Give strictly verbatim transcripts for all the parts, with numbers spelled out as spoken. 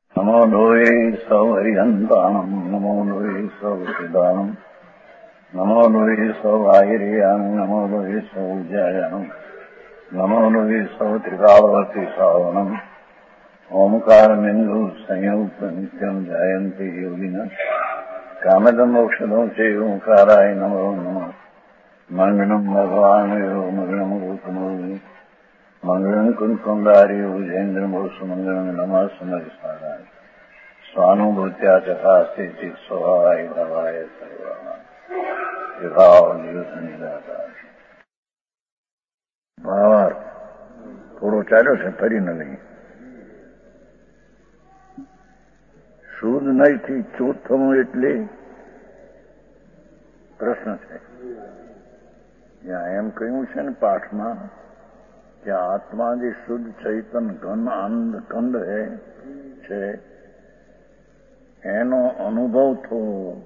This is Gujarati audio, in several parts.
નમો લોહે સૌ હરિહંતાણમ નમો લોહે સૌ સિદાનમ નમો લોહે સૌ આહિર્યામ નમો લોહે સૌ જયાનમ નમો લોહે સૌ ત્રિકાળવતી સાવનમ ઓમકાર બિંદુ સંયુક્ત નિત્યમ જયંતી યોગિના કામદમ મોક્ષદો છે ઓંકારાય નમો નમઃ મંગળમ ભગવાન મંગળમ રૂપમો મંગળમ કુંકુંડાર્યો જૈન્દ્રમોષ મંગળમ નમઃ સમરિસારાય સ્વાનુભૂત્યા ચકાસ્તે ચિત સ્વભાવાય ધવાય સર્વા વિભાવ નિદાતા ભાવાર્થ થોડો ચાલ્યો છે ફરી ન લઈએ. શુદ્ધ નહીંથી ચૂત થવું એટલે પ્રશ્ન છે. ત્યાં એમ કહ્યું છે ને પાઠમાં કે આત્મા જે શુદ્ધ ચૈતન ઘન આનંદ ખંડ છે એનો અનુભવ થવો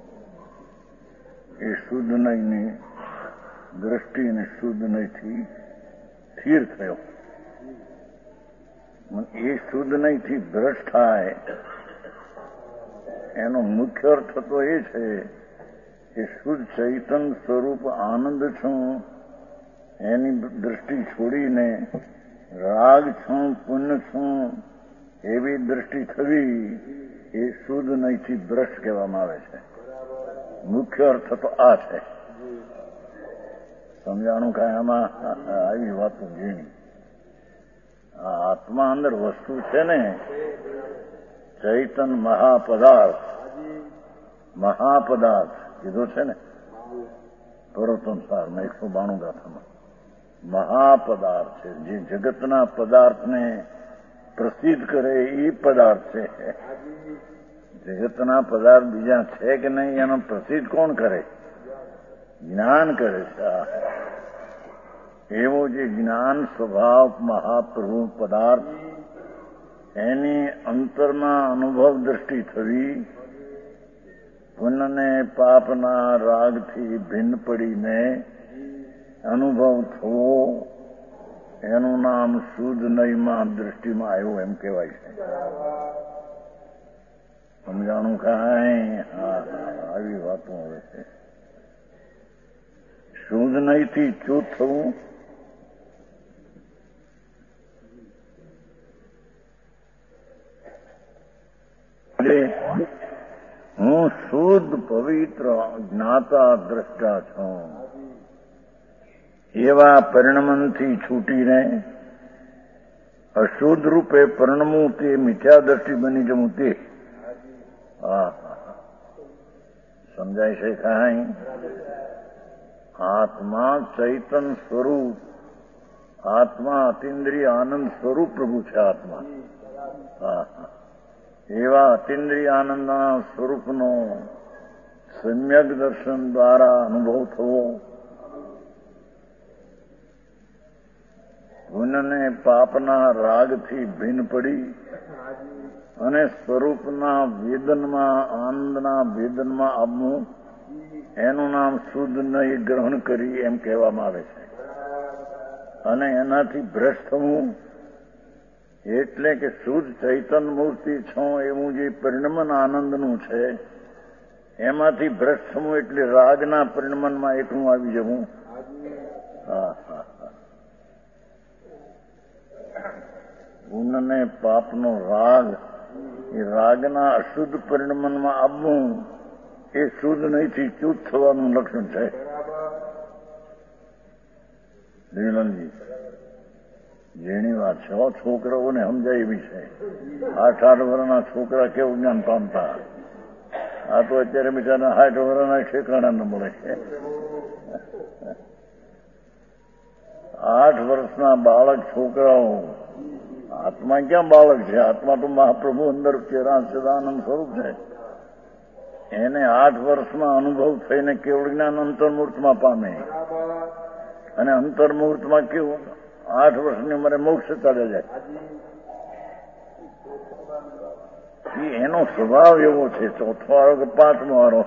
એ શુદ્ધ નહીંની દ્રષ્ટિને શુદ્ધ નહીંથી સ્થિર થયો. એ શુદ્ધ નહીંથી ભ્રષ્ટ થાય એનો મુખ્ય અર્થ તો એ છે કે શુદ્ધ ચૈતન સ્વરૂપ આનંદ છું એની દ્રષ્ટિ છોડીને રાગ છું પુણ્ય છું એવી દ્રષ્ટિ થવી એ શુદ્ધ નહીંથી ભ્રષ્ટ કહેવામાં આવે છે. મુખ્ય અર્થ તો આ છે. સમજાણું કાંઈ આમાં આવી વાતો ઝીણી. આ આત્મા અંદર વસ્તુ છે ને ચૈતન મહાપદાર્થ મહાપદાર્થ કીધો છે ને પરોતમ સારમાં એકસો બાણું ગાથામાં મહાપદાર્થ છે. જે જગતના પદાર્થને પ્રસિદ્ધ કરે એ પદાર્થ છે. જગતના પદાર્થ બીજા છે કે નહીં એનો પ્રસિદ્ધ કોણ કરે? જ્ઞાન કરે છે. એવો જે જ્ઞાન સ્વભાવ મહાપ્રભુ પદાર્થ એની અંતરમાં અનુભવ દ્રષ્ટિ થવી, પુણ્યને પાપના રાગથી ભિન્ન પડીને અનુભવ થવો એનું નામ શુદ્ધ નહીંમાં દ્રષ્ટિમાં આવ્યું એમ કહેવાય છે. સમજાણું કાંઈ? હા આવી વાતો આવે છે. શુદ્ધ નહીંથી ચૂત થવું હું શુદ્ધ પવિત્ર જ્ઞાતા દ્રષ્ટા છું એવા પરિણમનથી છૂટીને અશુદ્ધ રૂપે પરિણમું તે મિથ્યા દ્રષ્ટિ બની જવું તે સમજાય છે કાંઈ? આત્મા ચૈતન સ્વરૂપ આત્મા અતિન્દ્રિય આનંદ સ્વરૂપ પ્રભુ છે. આત્મા હા એવા અતિન્દ્રિય આનંદના સ્વરૂપનો સમ્યક દર્શન દ્વારા અનુભવ થવો, પુણ્યને પાપના રાગથી ભિન્ન પડી અને સ્વરૂપના વેદનમાં આનંદના વેદનમાં આવવું એનું નામ શુદ્ધ નહીં ગ્રહણ કરી એમ કહેવામાં આવે છે. અને એનાથી ભ્રષ્ટ થવું એટલે કે શુદ્ધ ચૈતન મૂર્તિ છું એવું જે પરિણમન આનંદનું છે એમાંથી ભ્રષ્ટ થવું એટલે રાગના પરિણમનમાં એકલું આવી જવું. હા હા હા પુણ્યને પાપનો રાગ એ રાગના અશુદ્ધ પરિણમનમાં આવવું એ શુદ્ધ નહીંથી ચૂત થવાનું લક્ષણ છે. નીલમજી જેની વાત છે છોકરાઓને સમજાય એવી છે. આઠ આઠ વર્ષના છોકરા કેવું જ્ઞાન પામતા, આ તો અત્યારે બિચારા આઠ વર્ષના ઠેકાણા ન મળે. આઠ વર્ષના બાળક છોકરાઓ આત્મા ક્યાં બાળક છે? આત્મા તો મહાપ્રભુ અંદર સદાનંદ સ્વરૂપ છે. એને આઠ વર્ષમાં અનુભવ થઈને કેવળ જ્ઞાન અંતર્મુહૂર્તમાં પામે અને અંતર્મુહૂર્તમાં કેવું આઠ વર્ષની ઉંમરે મોક્ષ ચાલે જાય. એનો સ્વભાવ એવો છે. ચોથો વાળો કે પાંચમો વાળો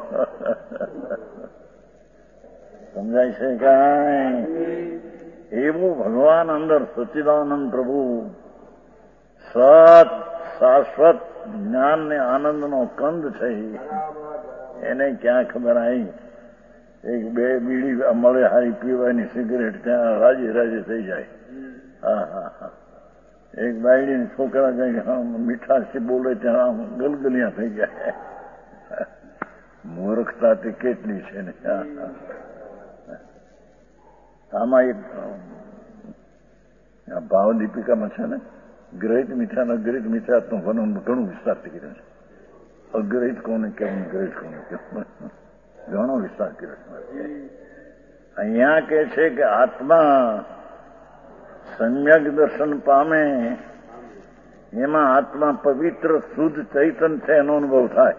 સમજાય છે કાંઈ? એવું ભગવાન અંદર સચ્ચિદાનંદ પ્રભુ સત શાશ્વત જ્ઞાન ને આનંદ નો કંદ છે એને ક્યાં ખબર આવી? એક બે બીડી મળે હારી પીવાની સિગરેટ ત્યાં રાજી રાજી થઈ જાય. હા હા હા એક બાયડી છોકરા કઈ મીઠાશી બોલે ત્યાં ગલગલિયા થઈ જાય. મૂર્ખતા તે કેટલી છે ને. આમાં એક ભાવ દીપિકામાં છે ને, ગ્રહિત મીઠા અગ્રહિત મીઠા નું વર્ણન ઘણું વિસ્તારથી કર્યું છે. અગ્રહિત કોને કેમ, ગ્રહિત કોને કેમ, ઘણો વિસ્તાર કર્યો છે. અહીંયા કે છે કે આત્મા સમ્યક દર્શન પામે, એમાં આત્મા પવિત્ર શુદ્ધ ચૈતન છે એનો અનુભવ થાય.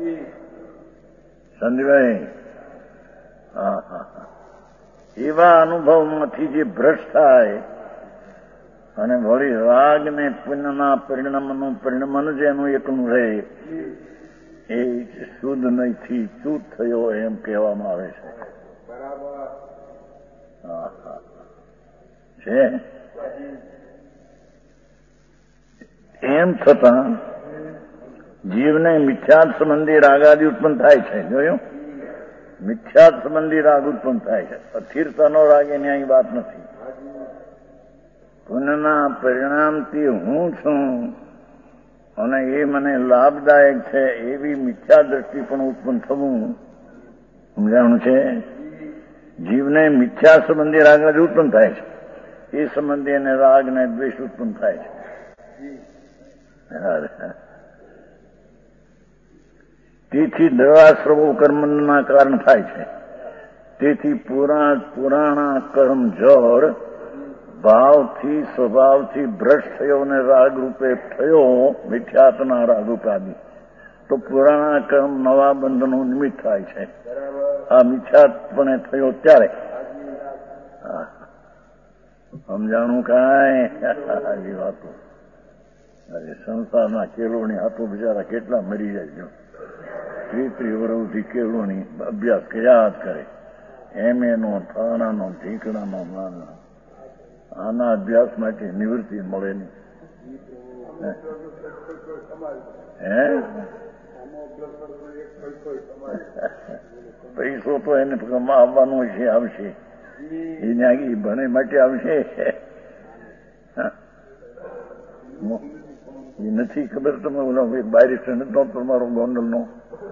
સંજયભાઈ, હા હા હા એવા અનુભવમાંથી જે ભ્રષ્ટ થાય અને વળી રાગ ને પુણ્યના પરિણામનું પરિણામ જ એનું એકનું રહે, એ શુદ્ધ નહીંથી ચૂત થયો એમ કહેવામાં આવે છે. હા હા છે. એમ છતાં જીવને મિથ્યાત સંબંધી રાગાદી ઉત્પન્ન થાય છે. જોયું? મિથ્યાત સંબંધી રાગ ઉત્પન્ન થાય છે. અસ્થિરતાનો રાગ એની અહીં વાત નથી. પુણ્યના પરિણામથી હું છું અને એ મને લાભદાયક છે એવી મિથ્યા દ્રષ્ટિ પણ ઉત્પન્ન થવું સમજાણું છે. જીવને મિથ્યા સંબંધી રાગ જ ઉત્પન્ન થાય છે. એ સંબંધી એને રાગ ને દ્વેષ ઉત્પન્ન થાય છે. તેથી દ્રવાશ્રવો કર્મના કારણ થાય છે. તેથી પુરાણ પુરાણા કર્મ જળ ભાવથી સ્વભાવથી ભ્રષ્ટ થયો અને રાગ રૂપે થયો, મિથ્યાત્મના રાગ રૂપે આદિ, તો પુરાણા કર્મ નવા બંધનો નિમિત્ત થાય છે. આ મિથ્યાત્મને થયો ત્યારે સમજાણું કાંઈ આવી વાતો. સંસારના કેળવણી હાથો બિચારા કેટલા મરી જાય. ત્રી ત્રી વર્ષથી કેળવણી અભ્યાસ કર્યા જ કરે. એમ એનો થાણાનો ઢીકણાનો નાના આના અભ્યાસ માટે નિવૃત્તિ મળે નહીં. હે પૈસો તો એને આવવાનો છે, આવશે. એને આગી ભણે માટે આવશે. એ નથી ખબર તમે ઓલા બારિસ્ટર નતો તમારો ગોંડલનો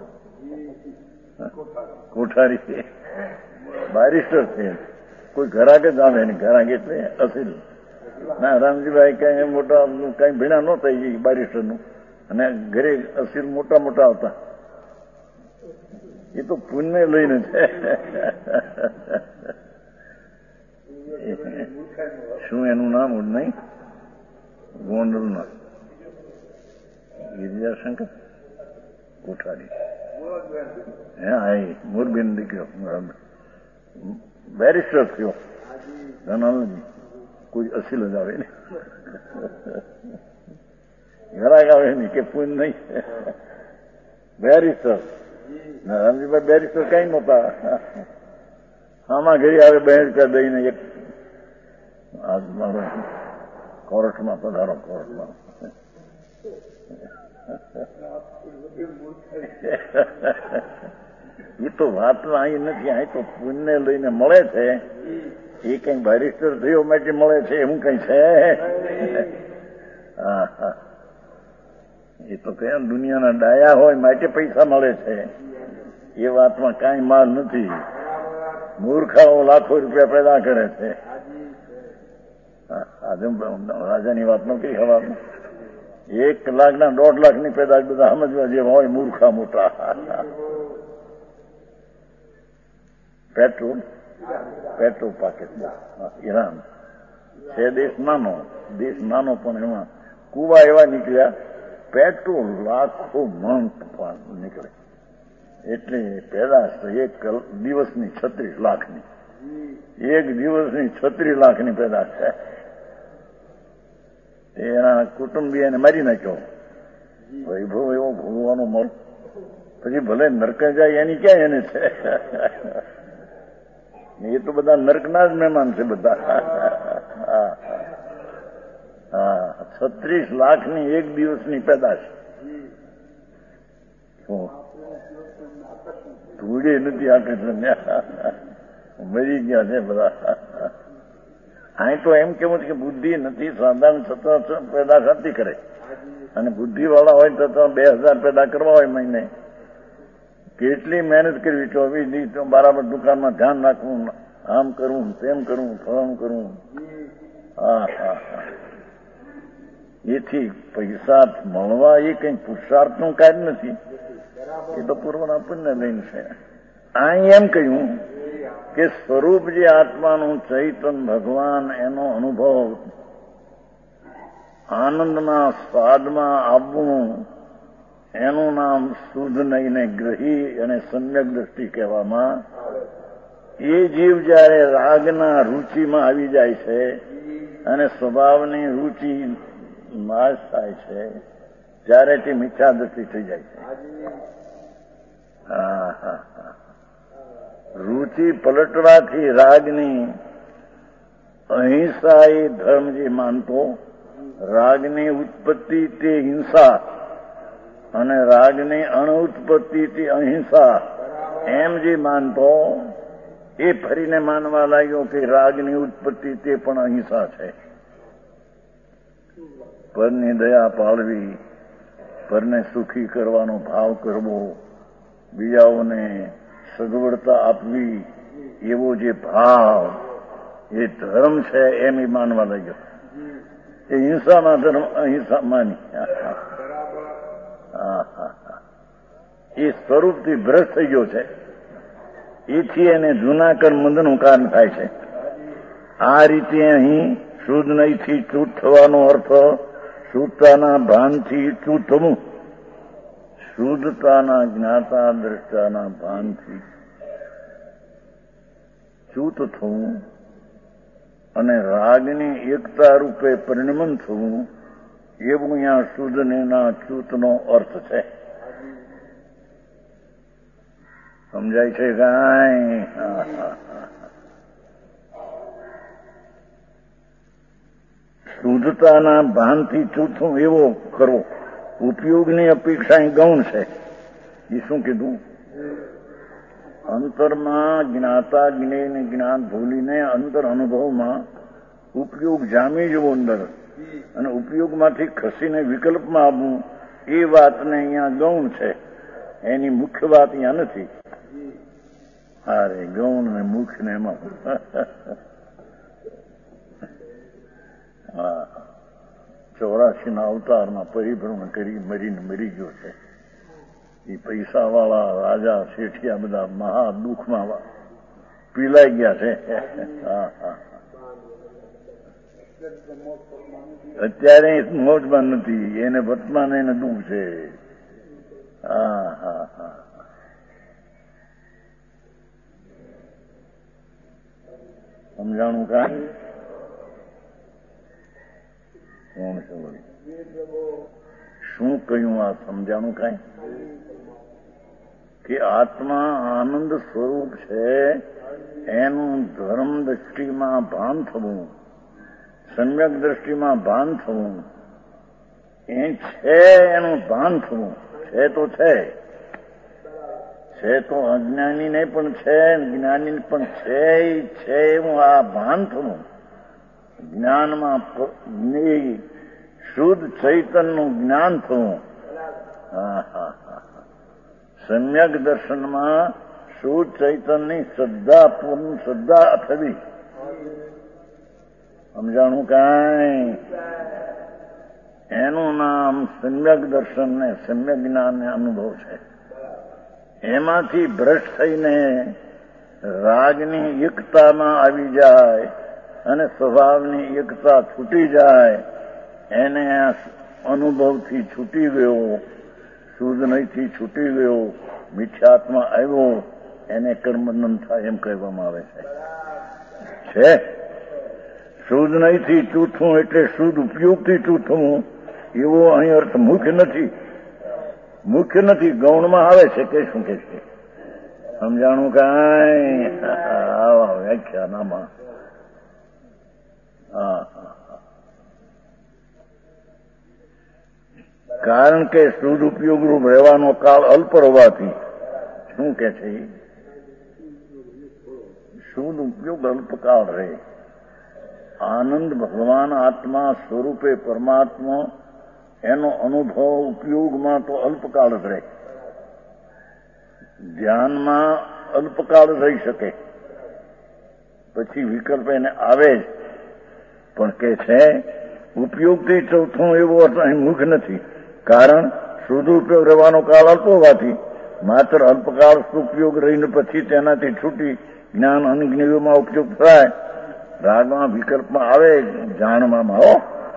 કોઠારી બારિસ્ટર છે. કોઈ ઘરાક જ આવે ને, ઘરાક એટલે અસીલ ના. રામજીભાઈ કઈ મોટા કઈ ભીણા ન થઈ ગઈ બારિસ્ટર નું, અને ઘરે અસીલ મોટા મોટા આવતા. એ તો પુણ્ય લઈને છે. શું એનું નામ નહીં? ગોંડલ ના ગિરિજાશંકર કોઠારી. હા, એ મોરબીન દીકરો બેરિસ્ટર થયો. કોઈ અસીલ જ આવે ને, ઘરાક આવે ને કે પૂન નહીં. બેરિસ્ટર રામજીભાઈ બેરિસ્ટર કઈ નહોતા. આમાં ઘરે આવે બે રૂપિયા દઈને એક આ મારો કોર્ટમાં પધારો, કોર્ટમાં. એ તો વાતમાં અહીં નથી. અહીં તો પુણ્ય લઈને મળે છે. એ કઈ બેરિસ્ટર થયો માટે મળે છે એવું કઈ છે? હા હા એ તો કયા દુનિયાના ડાયા હોય માટે પૈસા મળે છે. એ વાતમાં કાંઈ માલ નથી. મૂર્ખાઓ લાખો રૂપિયા પેદા કરે છે. આજે રાજાની વાત ન કરી હવામાં. એક લાખ ના દોઢ લાખ ની પેદા બધા સમજવા જેવા હોય મૂર્ખા મોટા. પેટ્રોલ પેટ્રોલ પાકેટ ઈરાન છે. દેશ નાનો, દેશ નાનો પણ એમાં કુવા એવા નીકળ્યા. પેટ્રોલ લાખો મણ નીકળે. એટલે પેદાશ એક દિવસની છત્રીસ લાખની એક દિવસની છત્રીસ લાખની પેદાશ છે. એના કુટુંબી એને મારી નાખ્યો. વૈભવ એવો ભોગવાનો મળ, પછી ભલે નરક જાય એની ક્યાં એને છે? એ તો બધા નરકના જ મહેમાન છે બધા. હા, છત્રીસ લાખની એક દિવસની પેદાશ. ધૂળે નથી આકર્ષણ, મરી ગયા છે બધા. અહીં તો એમ કેવું છે કે બુદ્ધિ નથી, સાધારણ છતાં પેદા શાંતિ કરે, અને બુદ્ધિ વાળા હોય છતાં બે હજાર પેદા કરવા હોય મહિને, કેટલી મહેનત કરવી, ચોવીસ દિવસ તો બરાબર દુકાનમાં ધ્યાન રાખવું, આમ કરવું, તેમ કરવું, ફલામ કરવું. હા હા હા એથી પૈસા મળવા એ કઈ પુરુષાર્થ નું કાર્ય નથી, એ તો પૂર્વના પુણ્ય લઈને છે. અહીં એમ કહ્યું કે સ્વરૂપ જે આત્માનું ચૈતન ભગવાન એનો અનુભવ આનંદના સ્વાદમાં આવવું, એનું નામ શુદ્ધ નહીને ગ્રહી અને સમ્યક દ્રષ્ટિ કહેવામાં. એ જીવ જયારે રાગના રૂચિમાં આવી જાય છે અને સ્વભાવની રૂચિ નાશ થાય છે ત્યારે તે મિથ્યા દ્રષ્ટિ થઈ જાય છે. હા હા હા રૂચિ પલટવાથી રાગની અહિંસા એ ધર્મ જે માનતો, રાગની ઉત્પત્તિ તે હિંસા અને રાગની અણઉત્પત્તિ તે અહિંસા એમ જે માનતો, એ ફરીને માનવા લાગ્યો કે રાગની ઉત્પત્તિ તે પણ અહિંસા છે. પરની દયા પાળવી, પરને સુખી કરવાનો ભાવ કરવો, બીજાઓને સગવડતા આપવી, એવો જે ભાવ એ ધર્મ છે એમ એ માનવા લાગ્યો. એ હિંસામાં ધર્મ અહિંસા માની. એ સ્વરૂપથી ભ્રષ્ટ થઈ ગયો છે. એથી એને જૂના કર્મબંધનું કારણ થાય છે. આ રીતે અહીં શુદ્ધ નહીંથી ચૂત થવાનો અર્થ શુદ્ધતાના ભાનથી ચૂત થવું, શુદ્ધતાના જ્ઞાતા દ્રષ્ટાના ભાનથી ચૂત થવું અને રાગની એકતા રૂપે પરિણમન થવું, એવું અહીંયા શુદ્ધ નેના ચૂતનો અર્થ છે. સમજાય છે કાંઈ? શુદ્ધતાના ભાનથી ચૂથું એવો કરવો. ઉપયોગની અપેક્ષા ગૌણ છે. એ શું કીધું? અંતરમાં જ્ઞાતા જ્ઞેય જ્ઞાન ભૂલીને અંતર અનુભવમાં ઉપયોગ જામી જવો અંદર, અને ઉપયોગમાંથી ખસીને વિકલ્પમાં આવવું, એ વાતને અહીંયા ગૌણ છે. એની મુખ્ય વાત અહીંયા નથી. અરે ગૌણ ને મુખ્ય ને એમાં હા ચોરાશી ના અવતારમાં પરિભ્રમણ કરી મરીને મરી ગયો છે. એ પૈસા વાળા રાજા શેઠિયા બધા મહા દુઃખમાં પીલાઈ ગયા છે. હા હા અત્યારે મોજમાં નથી, એને વર્તમાન એને દુઃખ છે. હા હા હા સમજાણું કાંઈ? કોણ છે વળી? શું કહ્યું આ સમજાણું કાંઈ? કે આત્મા આનંદ સ્વરૂપ છે, એનું ધર્મ દ્રષ્ટિમાં ભાન થવું, સમ્યક દ્રષ્ટિમાં ભાન થવું, એ છે એનું ભાન થવું. છે તો છે, છે તો અજ્ઞાનીને પણ છે, જ્ઞાની પણ છે. છે એવું આ ભાન થવું, જ્ઞાનમાં શુદ્ધ ચૈતનનું જ્ઞાન થવું. હા હા હા સમ્યક દર્શનમાં શુદ્ધ ચૈતનની શ્રદ્ધા પૂર્ણ શ્રદ્ધા થવી. સમજાણું કાંઈ? એનું નામ સમ્યક દર્શન ને સમ્યક જ્ઞાન ને અનુભવ છે. એમાંથી ભ્રષ્ટ થઈને રાગની એકતામાં આવી જાય અને સ્વભાવની એકતા છૂટી જાય, એને અનુભવથી છૂટી ગયો, શુદ્ધ નહીંથી છૂટી ગયો, મિથ્યાત્મા આવ્યો, એને કર્મબંધન થાય એમ કહેવામાં આવે છે. છે શુદ્ધ નહીંથી ચૂથવું એટલે શુદ્ધ ઉપયોગથી ચૂથવું, એવો અહીં અર્થ મુખ્ય નથી. મુખ્ય નથી, ગૌણમાં આવે છે. કે શું કે છે? સમજાણું કાંઈ? આવા વ્યાખ્યાનામાં હા હા કારણ કે શુદ્ધ ઉપયોગ રૂપ રહેવાનો કાળ અલ્પ હોવાથી શું કે છે શુદ્ધ ઉપયોગ અલ્પકાળ રહે. આનંદ ભગવાન આત્મા સ્વરૂપે પરમાત્મા એનો અનુભવ ઉપયોગમાં તો અલ્પકાળ જ રહે. ધ્યાનમાં અલ્પકાળ રહી શકે, પછી વિકલ્પ એને આવે જ. પણ કે છે ઉપયોગથી ચોથું એવો અહીં મુખ નથી. કારણ શુદ્ધ ઉપયોગ રહેવાનો કાળ અલ્પ હોવાથી માત્ર અલ્પકાળ ઉપયોગ રહીને પછી તેનાથી છૂટી જ્ઞાન અનજ્ઞેયોમાં ઉપયોગ થાય. રાગમાં વિકલ્પમાં આવે જાણવામાં હો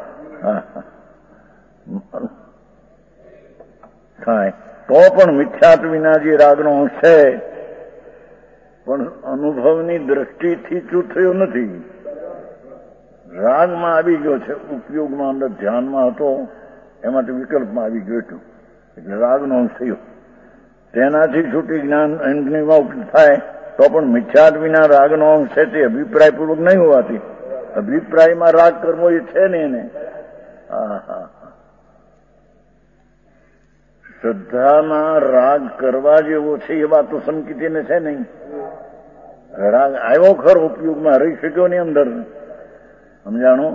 થાય તો પણ મિથ્યાત્વ વિના જે રાગનો અંશ છે પણ અનુભવની દ્રષ્ટિથી ચૂત થયો નથી. રાગમાં આવી ગયો છે, ઉપયોગમાં અંદર ધ્યાનમાં હતો, એમાંથી વિકલ્પમાં આવી ગયો હતું એટલે રાગનો અંશ થયો. તેનાથી છૂટી જ્ઞાન અનજ્ઞેયમાં ઉપયોગ થાય તો પણ મિથ્યાત્વ વિના રાગનો અંશ છે તે અભિપ્રાય પૂર્વક નહીં હોવાથી અભિપ્રાયમાં રાગ કરવો એ છે ને એને. હા હા શ્રદ્ધામાં રાગ કરવા જેવો છે એ વાત તો સંકિતને છે નહીં. રાગ આવ્યો ખરો, ઉપયોગમાં રહી શક્યો ની અંદર. સમજાણું?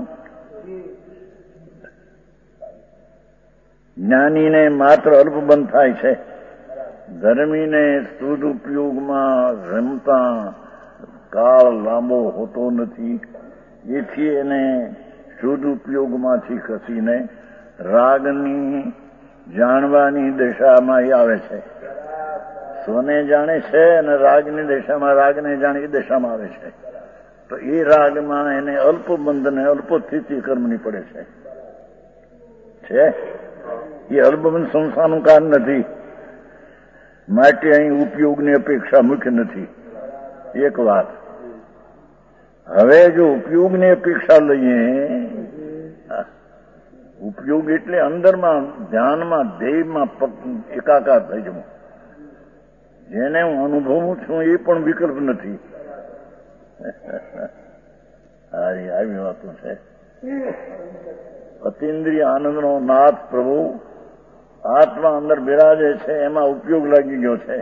જ્ઞાનીને માત્ર અલ્પબંધ થાય છે. ધર્મીને શુદ્ધ ઉપયોગમાં રમતા કાળ લાંબો હોતો નથી. એથી એને શુદ્ધ ઉપયોગમાંથી ખસીને રાગની જાણવાની દશામાં એ આવે છે. સ્વને જાણે છે અને રાગની દશામાં રાગને જાણે એ દશામાં આવે છે. તો એ રાગમાં એને અલ્પબંધને અલ્પ સ્થિતિ કર્મની પડે છે. છે એ અલ્પબંધ સંસારનું કારણ નથી. માટે અહીં ઉપયોગની અપેક્ષા મુખ્ય નથી. એક વાત. હવે જો ઉપયોગની અપેક્ષા લઈએ, ઉપયોગ એટલે અંદરમાં ધ્યાનમાં ધ્યેયમાં એકાકાર થઈ જવું, જેને હું અનુભવું છું એ પણ વિકલ્પ નથી. હારી આવી વાતો છે. અતિન્દ્રિય આનંદનો નાથ પ્રભુ આત્મા અંદર બિરાજે છે, એમાં ઉપયોગ લાગી ગયો છે.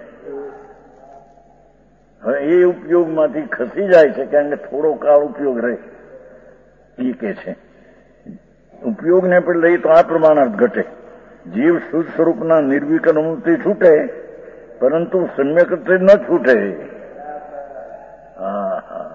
હવે એ ઉપયોગમાંથી ખસી જાય છે, કારણ કે થોડો કાળ ઉપયોગ રહે એ કે છે. ઉપયોગને પણ લઈ તો આ પ્રમાણ ઘટે. જીવ શુદ્ધ સ્વરૂપના નિર્વિકલ્પથી છૂટે, પરંતુ સમ્યકથી ન છૂટે. હા હા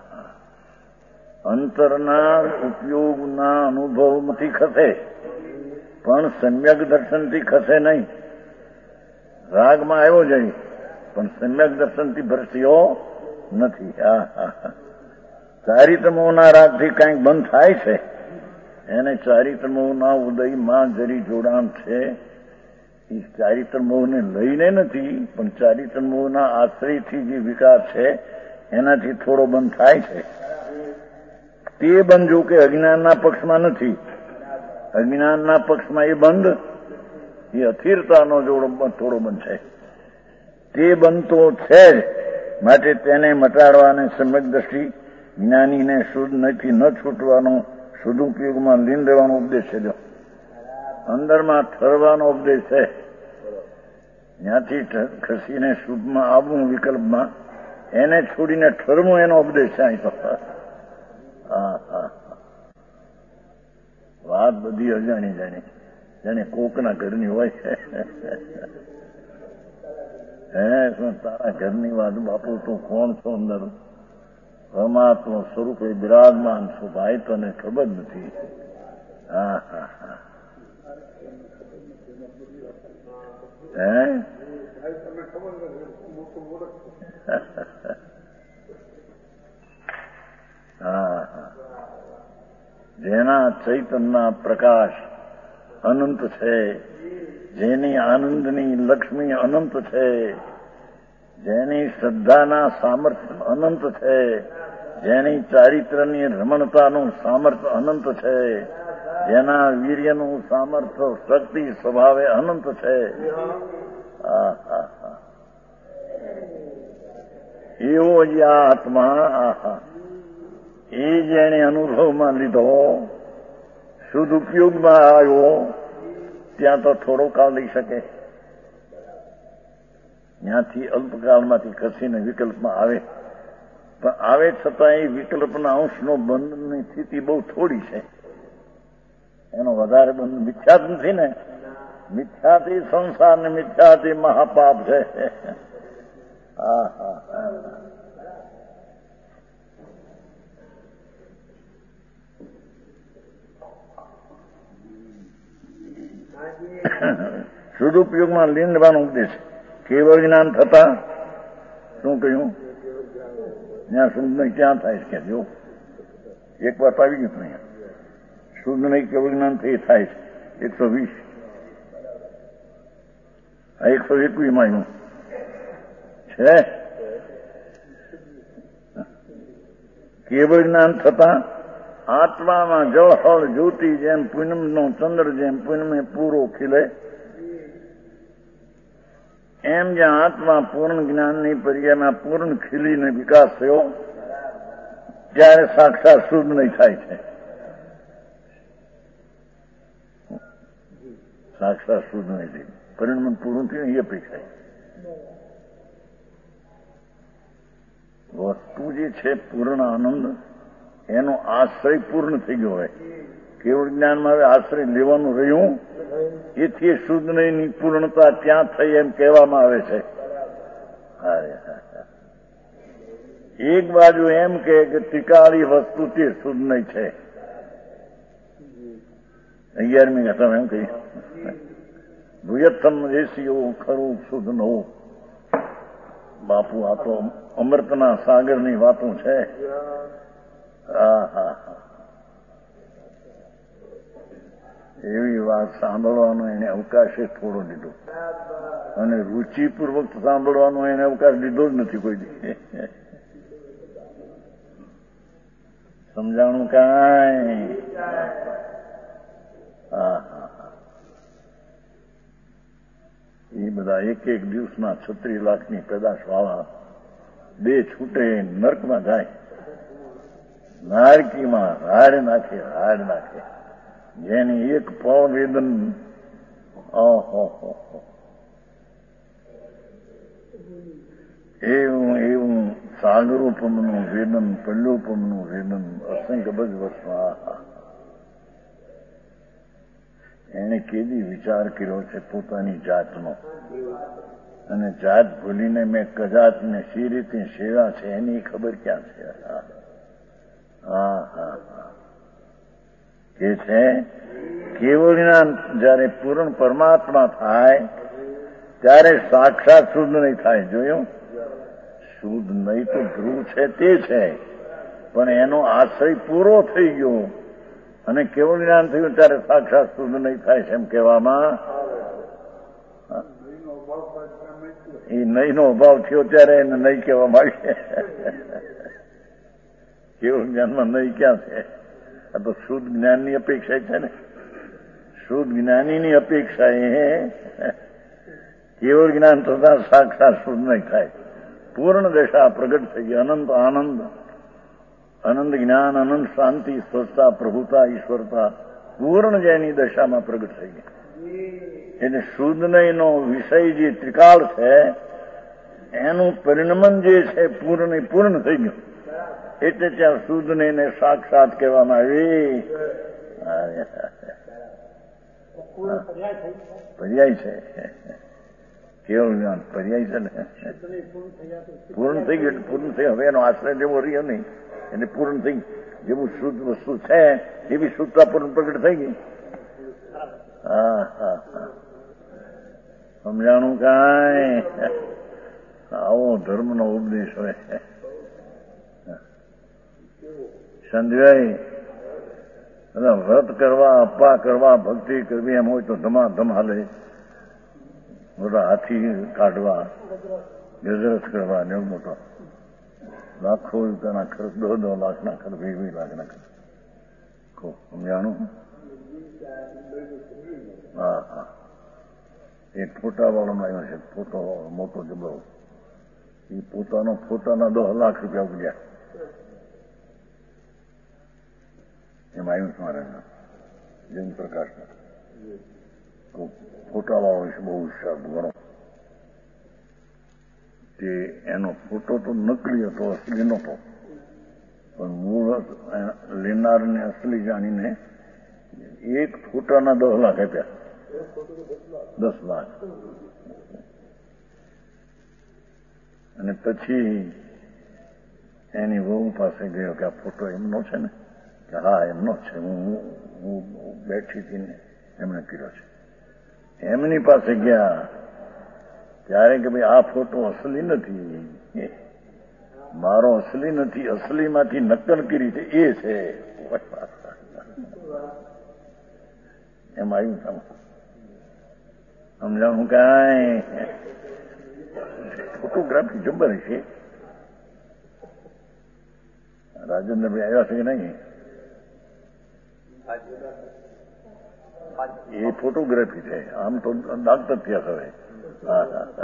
અંતરના ઉપયોગના અનુભવમાંથી ખસે, પણ સમ્યક દર્શનથી ખસે નહીં. રાગમાં આવ્યો જાય પણ સમ્યક દર્શનથી ભરસ્યો નથી. હા હા ચારિત્રમોહના રાગથી કંઈક બંધ થાય છે, એને ચારિત્રમોહના ઉદયમાં જરી જોડાણ છે. એ ચારિત્રમોહને લઈને નથી, પણ ચારિત્રમોહના આશ્રયથી જે વિકાર છે એનાથી થોડો બંધ થાય છે. તે બંધ જો કે અજ્ઞાનના પક્ષમાં નથી. અજ્ઞાનના પક્ષમાં એ બંધ એ અસ્થિરતાનો જોડો થોડો બંધ છે. તે બંધ તો છે જ. માટે તેને મટાડવાને સમ્યક દ્રષ્ટિ જ્ઞાનીને શુદ્ધ નથી ન છૂટવાનો, શુદ્ધ ઉપયોગમાં લીન રહેવાનો ઉપદેશ છે. જો અંદરમાં ઠરવાનો ઉપદેશ છે, ત્યાંથી ખસીને શુદ્ધમાં આવવું વિકલ્પમાં, એને છોડીને ઠરવું એનો ઉપદેશ છે. અહીં તો હા હા વાત બધી અજાણી જાણી જાણે કોકના ઘરની હોય. હે તારા ઘરની વાત બાપુ તું કોણ છો? અંદર પરમાત્મા સ્વરૂપે બિરાજમાન છો ભાઈ, તને ખબર નથી. હા હા હા હે હા હા જેના ચૈતનના પ્રકાશ અનંત છે, જેની આનંદની લક્ષ્મી અનંત છે, જેની શ્રદ્ધાના સામર્થ્ય અનંત છે, જેની ચારિત્રની રમણતાનું સામર્થ્ય અનંત છે, જેના વીર્યનું સામર્થ્ય શક્તિ સ્વભાવે અનંત છે. એવો જ આ આત્મા આહા એ જેને અનુભવમાં લીધો, શુદ્ધ ઉપયોગમાં આવ્યો, ત્યાં તો થોડો કાળ લઈ શકે, ત્યાંથી અલ્પકાળમાંથી ખસીને વિકલ્પમાં આવે, પણ આવે છતાં એ વિકલ્પના અંશનો બંધની સ્થિતિ બહુ થોડી છે. એનો વધારે બંધ મિથ્યા જ નથી ને. મિથ્યાથી સંસાર ને મિથ્યાથી મહાપાપ છે. હા હા સદુપયોગમાં લીંડવાનો ઉપદેશ. કેવળ જ્ઞાન થતા શું કહ્યું? ત્યાં શુદ્ધ નહીં ક્યાં થાય છે? જો એક વાત આવી ગયું અહીંયા. શુદ્ધ નહીં કેવળ જ્ઞાન થી થાય છે. એકસો વીસ આ એકસો એકવીસ માં છે. કેવળ જ્ઞાન થતા આત્મામાં જળ હળ જ્યોતિ જેમ પૂનમ નો ચંદ્ર જેમ પૂનમે પૂરો ખીલે, એમ જ્યાં આત્મા પૂર્ણ જ્ઞાનની પર્યાયમાં પૂર્ણ ખીલીને વિકાસ થયો, ત્યારે સાક્ષાત શુદ્ધ નહીં થાય છે. સાક્ષાત શુદ્ધ નહીં થઈ, પરિણામ પૂરું થયું એ અપેક્ષા. વસ્તુ જે છે પૂર્ણ આનંદ, એનો આશ્રય પૂર્ણ થઈ ગયો હોય. કેવળ જ્ઞાનમાં હવે આશ્રય લેવાનું રહ્યું, એથી શુદ્ધ નહીં પૂર્ણતા ત્યાં થઈ એમ કહેવામાં આવે છે. એક બાજુ એમ કે ટીકાળી વસ્તુ તે શુદ્ધ નહીં છે. અગિયારમી ઘટના એમ કહી ભૂયત્તમ દેશીઓ ખરું શુદ્ધ નવું. બાપુ આ તો અમૃતના સાગરની વાતો છે. હા હા એવી વાત સાંભળવાનો એને અવકાશ થોડો દીધો, અને રુચિપૂર્વક સાંભળવાનો એને અવકાશ દીધો જ નથી કોઈ દી. સમજાણું કાંઈ? હા હા એ બધા એક એક દિવસના છત્રીસ લાખની પેદાશ વાળા બે છૂટે નર્કમાં જાય. નારકીમાં હાડ નાખે હાડ નાખે. જેની એક પળ વેદન ઓહો એવું એવું સાગરોપમનું વેદન, પલ્લોપમનું વેદન અસંખ્ય બજ વર્ષમાં એને કેદી વિચાર કર્યો છે પોતાની જાતનો, અને જાત ભૂલીને મેં કજાતને સી રીતે સેવા છે એની ખબર ક્યાં છે? હા હા કે છે કેવળ જ્ઞાન જયારે પૂર્ણ પરમાત્મા થાય ત્યારે સાક્ષાત શુદ્ધ નહીં થાય. જોયું? શુદ્ધ નહીં તો ધ્રુવ છે તે છે, પણ એનો આશ્રય પૂરો થઈ ગયો અને કેવળ જ્ઞાન થયું ત્યારે સાક્ષાત શુદ્ધ નહીં થાય છે એમ કહેવામાં. એ નહીં નો અભાવ થયો ત્યારે એને નહીં કહેવામાં આવે. કેવળ જ્ઞાનમાં નહીં ક્યાં છે? આ તો શુદ્ધ જ્ઞાનની અપેક્ષા છે ને. શુદ્ધ જ્ઞાનીની અપેક્ષા એ કેવળ જ્ઞાન થતા સાક્ષાત શુદ્ધ નહીં થાય. પૂર્ણ દશા પ્રગટ થઈ ગઈ. અનંત આનંદ, અનંત જ્ઞાન, અનંત શાંતિ, સ્વચ્છતા, પ્રભુતા, ઈશ્વરતા પૂર્ણ જેની દશામાં પ્રગટ થઈ ગઈ. એટલે શુદ્ધ નહીંનો વિષય જે ત્રિકાળ છે એનું પરિણમન જે છે પૂર્ણ પૂર્ણ થઈ ગયું. એટલે ત્યાં શુદ્ધ ને સાક્ષાત કહેવામાં આવી. પર્યાય છે કેવળ જ્ઞાન, પર્યાય છે ને. પૂર્ણ થઈ ગયું, પૂર્ણ થયું. હવે એનો આશ્રય જેવો રહ્યો નહીં, એટલે પૂર્ણ થઈ જેવું શુદ્ધ વસ્તુ છે એવી શુદ્ધતા પૂર્ણ પ્રગટ થઈ ગઈ. હા હા હા સમજાણું કાંઈ? આવો ધર્મનો ઉપદેશ હોય. સંજય વ્રત કરવા, અપ્પા કરવા, ભક્તિ કરવી એમ હોય તો ધમાધમ હાલે. મોટા હાથી કાઢવા, ગજરત કરવા ને એવું મોટો લાખો રૂપિયાના ખર્ચ, દો દો લાખના ખર્ચ, વીસ વીસ લાખના ખર્ચ. ખૂબ સમજાણું? હા હા એ ફોટા વાળાનો આવ્યો છે. ફોટો વાળો મોટો જબરો, એ પોતાનો ફોટાના દસ લાખ રૂપિયા ઉડ્યા. એમાં આવ્યું છે મારે જયંત પ્રકાશ ફોટાવાળો છે બહુ હિસાબ ગણો તે એનો ફોટો તો નકલી હતો, અસલી નહોતો, પણ મૂળ લેનારને અસલી જાણીને એક ફોટાના દસ લાખ આપ્યા. દસ લાખ. અને પછી એની વહુ પાસે ગયો કે આ ફોટો એમનો છે ને? કે હા એમનો છે, હું હું બેઠી હતી ને એમણે કર્યો છે. એમની પાસે ગયા ત્યારે કે ભાઈ આ ફોટો અસલી નથી, મારો અસલી નથી, અસલીમાંથી નકલ કરી છે એ છે. એમ આવ્યું તમે સમજાવું કાંઈ ફોટોગ્રાફી જબર છે. રાજેન્દ્રભાઈ આવ્યા છે કે નહીં? એ ફોટોગ્રાફી છે, આમ તો ડાક્ટર થયા હવે. હા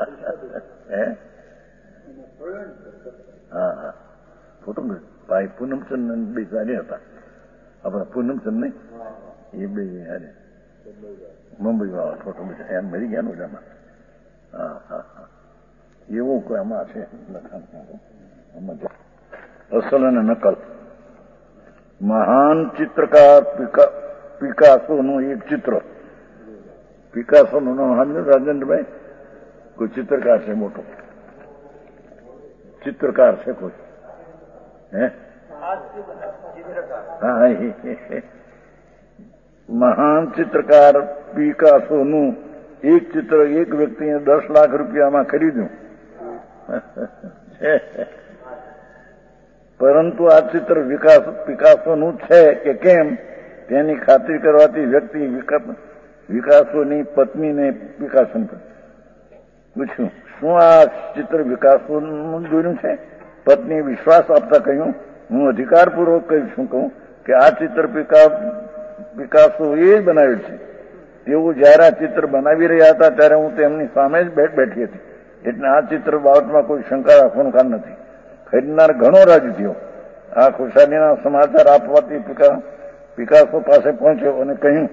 હા ફોટોગ્રાફી ભાઈ પૂનમચંદ બે સારી હતા. આપણા પૂનમચંદ નહીં, એ બે હારે મુંબઈ વાળા ફોટો એમ મરી ગયા ને એમાં. હા હા હા એવું કોઈ આમાં છે લખાણ. અસલ અને નકલ. મહાન ચિત્રકાર પિકાસોનું એક ચિત્ર. પિકાસોનું નામ સાંભળ્યું રાજેન્દ્રભાઈ? કોઈ ચિત્રકાર છે મોટો, ચિત્રકાર છે કોઈ? હે હા મહાન ચિત્રકાર પિકાસોનું એક ચિત્ર એક વ્યક્તિએ દસ લાખ રૂપિયામાં ખરીદ્યું. પરંતુ આ ચિત્ર વિકાસ પિકાસોનું છે કે કેમ તેની ખાતરી કરવાથી વ્યક્તિ વિકાસોની પત્નીને પિકાસોને પૂછ્યું, શું આ ચિત્ર વિકાસોનું દોર્યું છે? પત્નીએ વિશ્વાસ આપતા કહ્યું, હું અધિકારપૂર્વક કહી છું કહું કે આ ચિત્ર પિકાસો એ જ બનાવેલ છે. તેઓ જયારે આ ચિત્ર બનાવી રહ્યા હતા ત્યારે હું તેમની સામે જ બેઠ બેઠી હતી, એટલે આ ચિત્ર બાબતમાં કોઈ શંકા રાખવાનું કારણ નથી. ખરીદનાર ઘણો રાજી થયો. આ ખુશાલીના સમાચાર આપવાથી પિકાસો પાસે પહોંચ્યો અને કહ્યું,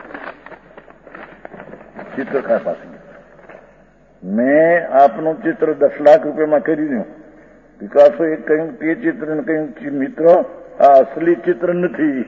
ચિત્રકાર પાસે, મેં આપનું ચિત્ર દસ લાખ રૂપિયામાં ખરીદ્યું. પિકાસો એ કહ્યું, તે ચિત્રને કહ્યું, મિત્ર આ અસલી ચિત્ર નથી.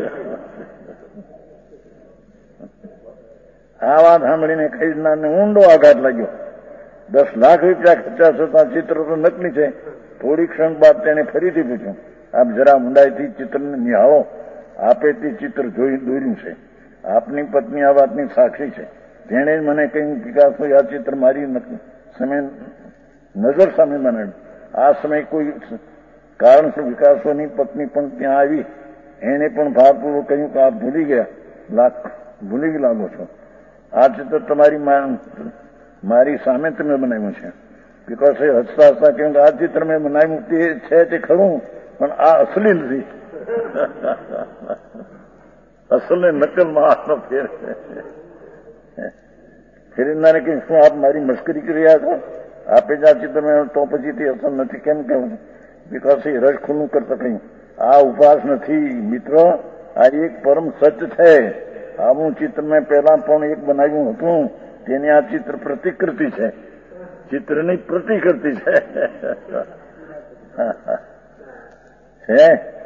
આ વાત સાંભળીને ખરીદનારને ઊંડો આઘાત લાગ્યો. દસ લાખ રૂપિયા ખર્ચા છતાં ચિત્ર તો નકલી છે. થોડી ક્ષણ બાદ તેને ફરીથી પૂછ્યું, આપ જરા ઊંડાઈથી ચિત્રને નિહાળો, આપે તે ચિત્ર જોઈ દોર્યું છે. આપની પત્ની આ વાતની સાક્ષી છે. તેણે જ મને કહ્યું, પિકાસો આ ચિત્ર મારી સમય નજર સામે બનાવ્યું. આ સમય કોઈ કારણસર વિકાસોની પત્ની પણ ત્યાં આવી. એને પણ ભારપૂર્વક કહ્યું કે આપ ભૂલી ગયા લાખ ભૂલી લાગો છો. આ ચિત્ર તમારી મારી સામે તમે બનાવ્યું છે. બિકોઝ એ હસતા હસતા કહ્યું કે આ ચિત્ર મેં બનાવ્યું તે છે તે ખરું, પણ આ અસલી નથી. અસલ ને નકલમાં આનો ફેર. ખરીદનારે કહ્યું, શું આપ મારી મસ્કરી કરી રહ્યા છો? આપે જ આ ચિત્ર મેં તો પછી તે અસલ નથી કેમ કહ્યું? બિકોઝ એ રસ ખુલ્લું કરતા કહ્યું, આ ઉપહાસ નથી મિત્ર, આ એક પરમ સત્ય છે. આવું ચિત્ર મેં પહેલા પણ એક બનાવ્યું હતું, તેની આ ચિત્ર પ્રતિકૃતિ છે, ચિત્રની પ્રતિકૃતિ છે. છે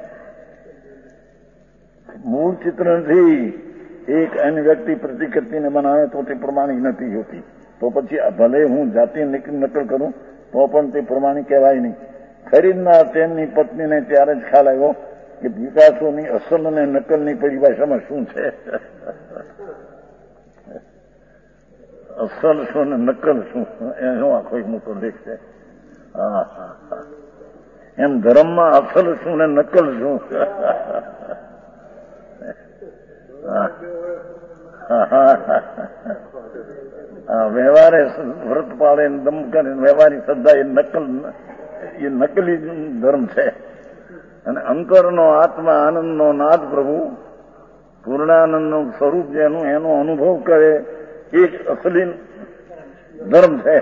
મૂળ ચિત્ર નથી. એક અન્ય વ્યક્તિ પ્રતિકૃતિને બનાવે તો તે પ્રમાણિક નથી હોતી. તો પછી ભલે હું જાતે નકલ કરું તો પણ તે પ્રમાણિક કહેવાય નહીં. ખરીદનાર તેમની પત્નીને ત્યારે જ ખ્યાલ આવ્યો કે વિકાસોની અસલ અને નકલની પરિભાષામાં શું છે. અસલ શું ને નકલ શું એનો આખો એક મોટો લેખ છે. હા હા હા એમ ધર્મમાં અસલ શું ને નકલ શું. વ્યવહારે વ્રત પાળે દમ કરે વ્યવહારી શ્રદ્ધા એ નકલ એ નકલી ધર્મ છે. અને અંતરનો આત્મા આનંદનો નાદ પ્રભુ પૂર્ણાનંદનું સ્વરૂપ જેનું એનો અનુભવ કરે એ અસલી ધર્મ છે.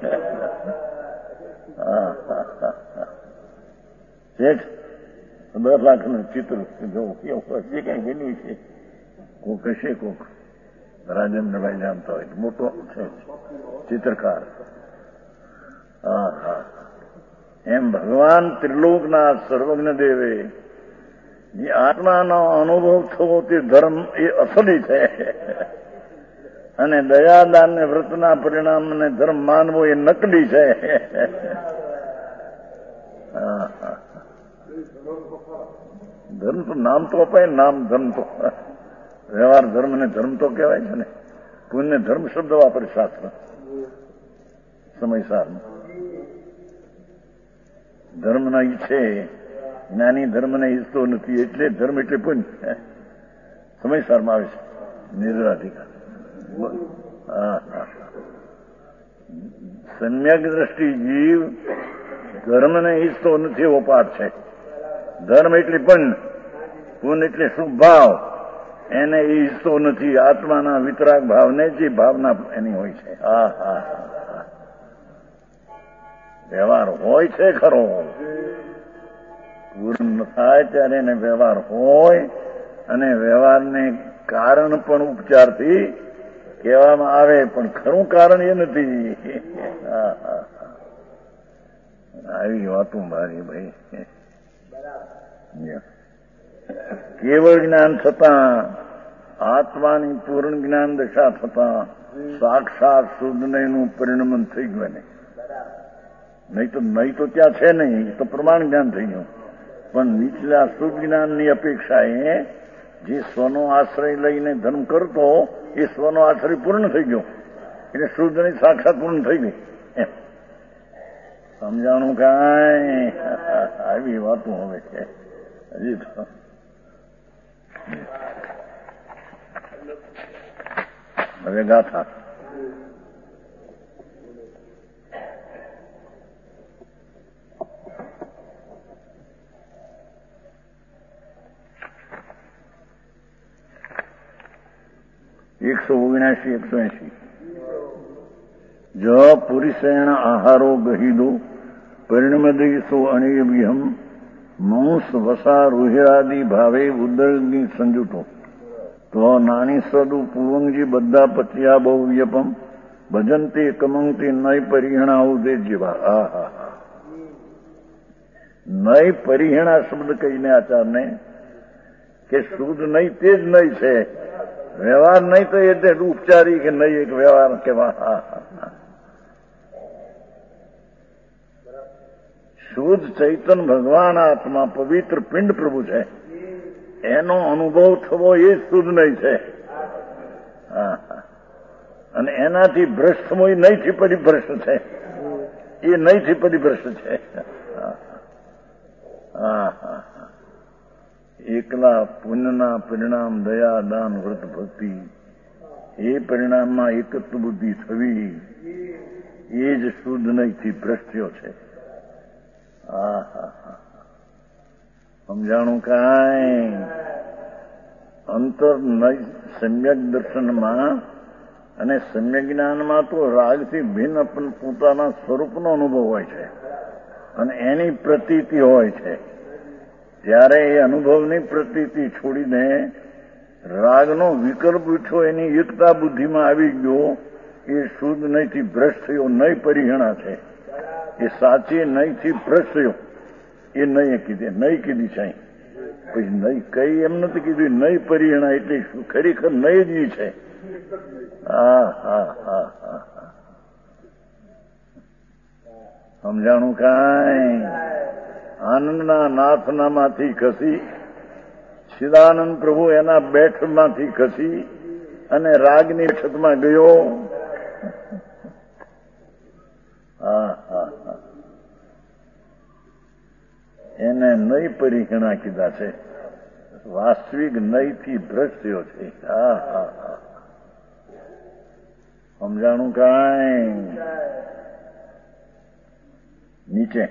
દસ લાખ નું ચિત્ર જો જે કઈ બન્યું છે કોક હશે કોક રાજેન્દ્રભાઈ જાણતા હોય, મોટો છે ચિત્રકાર. હા હા, એમ ભગવાન ત્રિલોકના સર્વજ્ઞ દેવે જે આત્માનો અનુભવ થવો તે ધર્મ એ અસલી છે, અને દયાદાન ને વ્રતના પરિણામને ધર્મ માનવો એ નકલી છે. ધર્મ તો નામ તો અપાય, નામ ધર્મ તો વ્યવહાર ધર્મ ને ધર્મ તો કહેવાય છે ને. પુણ્ય ધર્મ શબ્દ વાપરે શાસ્ત્ર સમયસાર. ધર્મના ઈચ્છે, જ્ઞાની ધર્મને ઈચ્છતો નથી, એટલે ધર્મ એટલે પુણ્ય સમયસારમાં આવે છે. નિર્ધાધિકાર. હા હા, સમ્યક દ્રષ્ટિ જીવ ધર્મને ઈચ્છતો નથી એવો પાઠ છે. ધર્મ એટલે પુણ્ય, પુણ્ય એટલે શુભ ભાવ, એને ઈચ્છતો નથી. આત્માના વિતરાગ ભાવને જે ભાવના એની હોય છે. હા હા, વ્યવહાર હોય છે ખરો, પૂર્ણ થાય ત્યારે એને વ્યવહાર હોય, અને વ્યવહારને કારણ પણ ઉપચારથી કહેવામાં આવે, પણ ખરું કારણ એ નથી. આવી વાતો મારી ભાઈ. કેવળ જ્ઞાન થતાં, આત્માની પૂર્ણ જ્ઞાન દશા થતાં સાક્ષાત શુદ્ધ નયનું પરિણમન થઈ ગયું ને. નહીં તો નહીં તો ત્યાં છે નહીં, તો પ્રમાણ જ્ઞાન થઈ ગયું. પણ નીચલા શુદ્ધ જ્ઞાનની અપેક્ષાએ જે સ્વનો આશ્રય લઈને ધર્મ કરતો એ સ્વનો આશ્રય પૂર્ણ થઈ ગયો, એટલે શુદ્ધ ની સાક્ષાત પૂર્ણ થઈ ગઈ. એમ સમજાણું કાંઈ? આવી વાતો હવે છે હજી તો. હવે ગાથા. એકસો ઓગણસી એકસો એસી. જ પુરુષેણ આહારો ગહિદો પરિણમદીસો અણિયમ મંસ વસા રુહિરાદિ ભાવે ઉદરની સંજુટો તો નાની સદુ પૂર્વંગજી બધા પત્યા બહુ વ્યપમ ભજનતે કમંગતે નય પરિહણા ઉદે જેવા. આ હા હા, નય પરિહણા શબ્દ કહીને આચારને કે શુદ્ધ નહીં તે જ નહીં છે. વ્યવહાર નહીં તો એટલે ઉપચારી કે નહીં એક વ્યવહાર કેવા. શુદ્ધ ચૈતન ભગવાન આત્મા પવિત્ર પિંડ પ્રભુ છે, એનો અનુભવ થવો એ શુદ્ધ નહીં છે. હા, અને એનાથી ભ્રષ્ટ થવો એ નહીંથી પરિભ્રષ્ટ છે, એ નહીંથી પરિભ્રષ્ટ છે. હા હા, એકલા પુણ્યના પરિણામ દયા દાન વ્રત ભક્તિ, એ પરિણામમાં એકત્વ બુદ્ધિ થવી એ જ શુદ્ધ નહીંથી ભ્રષ્ટ્યો છે. હા હા હા, સમજાણું કાંઈ? અંતર નહીં સમ્યક દર્શનમાં અને સમ્યક જ્ઞાનમાં તો રાગથી ભિન્ન પણ પોતાના સ્વરૂપનો અનુભવ હોય છે, અને એની પ્રતીતિ હોય છે. ત્યારે એ અનુભવની પ્રતીતિ છોડીને રાગનો વિકલ્પ ઉઠ્યો, એની એકતા બુદ્ધિમાં આવી ગયો, એ શુદ્ધ નહીંથી ભ્રષ્ટ થયો. નહીં પરિહણા છે, એ સાચી નહીંથી ભ્રષ્ટ થયો. એ નહીં કીધી, નહીં કીધી છે. પછી નહીં કઈ એમ નથી કીધું, નહીં પરિહણા એટલે શું? ખરેખર નહીં જ છે. હા હા હા હા, સમજાણું કાંઈ? આનંદના નાથનામાંથી ખસી ચિદાનંદ પ્રભુ એના બેઠમાંથી ખસી અને રાગની છતમાં ગયો. હા હા હા, એને નય પરિહણા કીધા છે. વાસ્તવિક નયથી ભ્રષ્ટ થયો છે. હા હા હા, સમજાણું કાંઈ? નીચે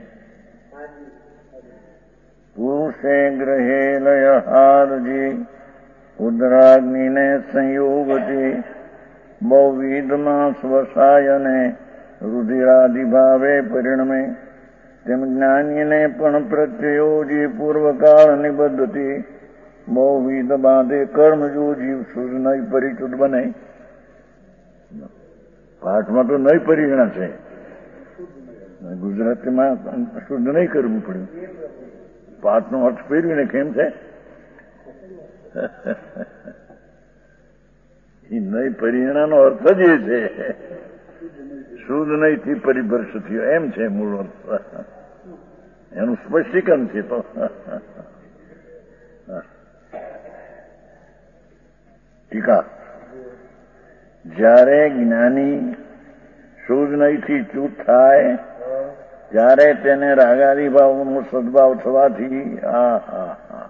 પુરુષે ગ્રહે લય હારજી ઉદરાગ્નિને સંયોગથી બહુવિધમાં સ્વસાયને રુધિરાદિભાવે પરિણમે તેમ જ્ઞાનીને પણ પ્રત્યયોજી પૂર્વકાળ નિબદ્ધથી બહુવિધ બાંધે કર્મ જો જીવ શુદ્ધ નહીં પરિચુત બને. પાઠમાં તો નહીં પરિગણા છે, ગુજરાતીમાં શુદ્ધ નહીં કરવું પડ્યું. પાઠનો અર્થ ફેરવીને કેમ છે? એ નહીં પરિણાનો અર્થ જ એ છે, શુદ્ધ નહીં થી પરિભર્ષ થયો એમ છે મૂળ અર્થ. એનું સ્પષ્ટીકરણ છે. તો ટીકા, જ્યારે જ્ઞાની શુદ્ધ નહીંથી ચૂત થાય ત્યારે તેને રાગાદી ભાવનો સદભાવ થવાથી આ હા હા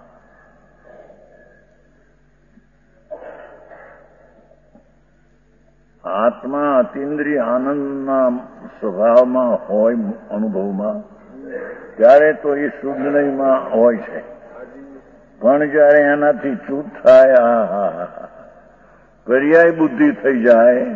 આત્મા અતિન્દ્રિય આનંદના સ્વભાવમાં હોય અનુભવમાં, ત્યારે તો એ શુદ્ધ નહીંમાં હોય છે. પણ જયારે એનાથી ચૂત થાય, આ હા હા પર્યાય બુદ્ધિ થઈ જાય,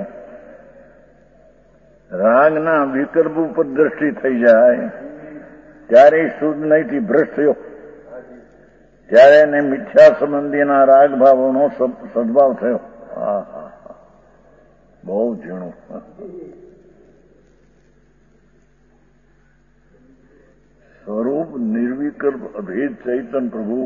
રાગના વિકલ્પ ઉપર દ્રષ્ટિ થઈ જાય, ત્યારે શુદ્ધ નહીંથી ભ્રષ્ટ થયો. ત્યારે એને મિથ્યા સંબંધીના રાગ ભાવોનો સદભાવ થયો. હા હા બહુ ઝીણું. સ્વરૂપ નિર્વિકલ્પ અભેદ ચૈતન પ્રભુ,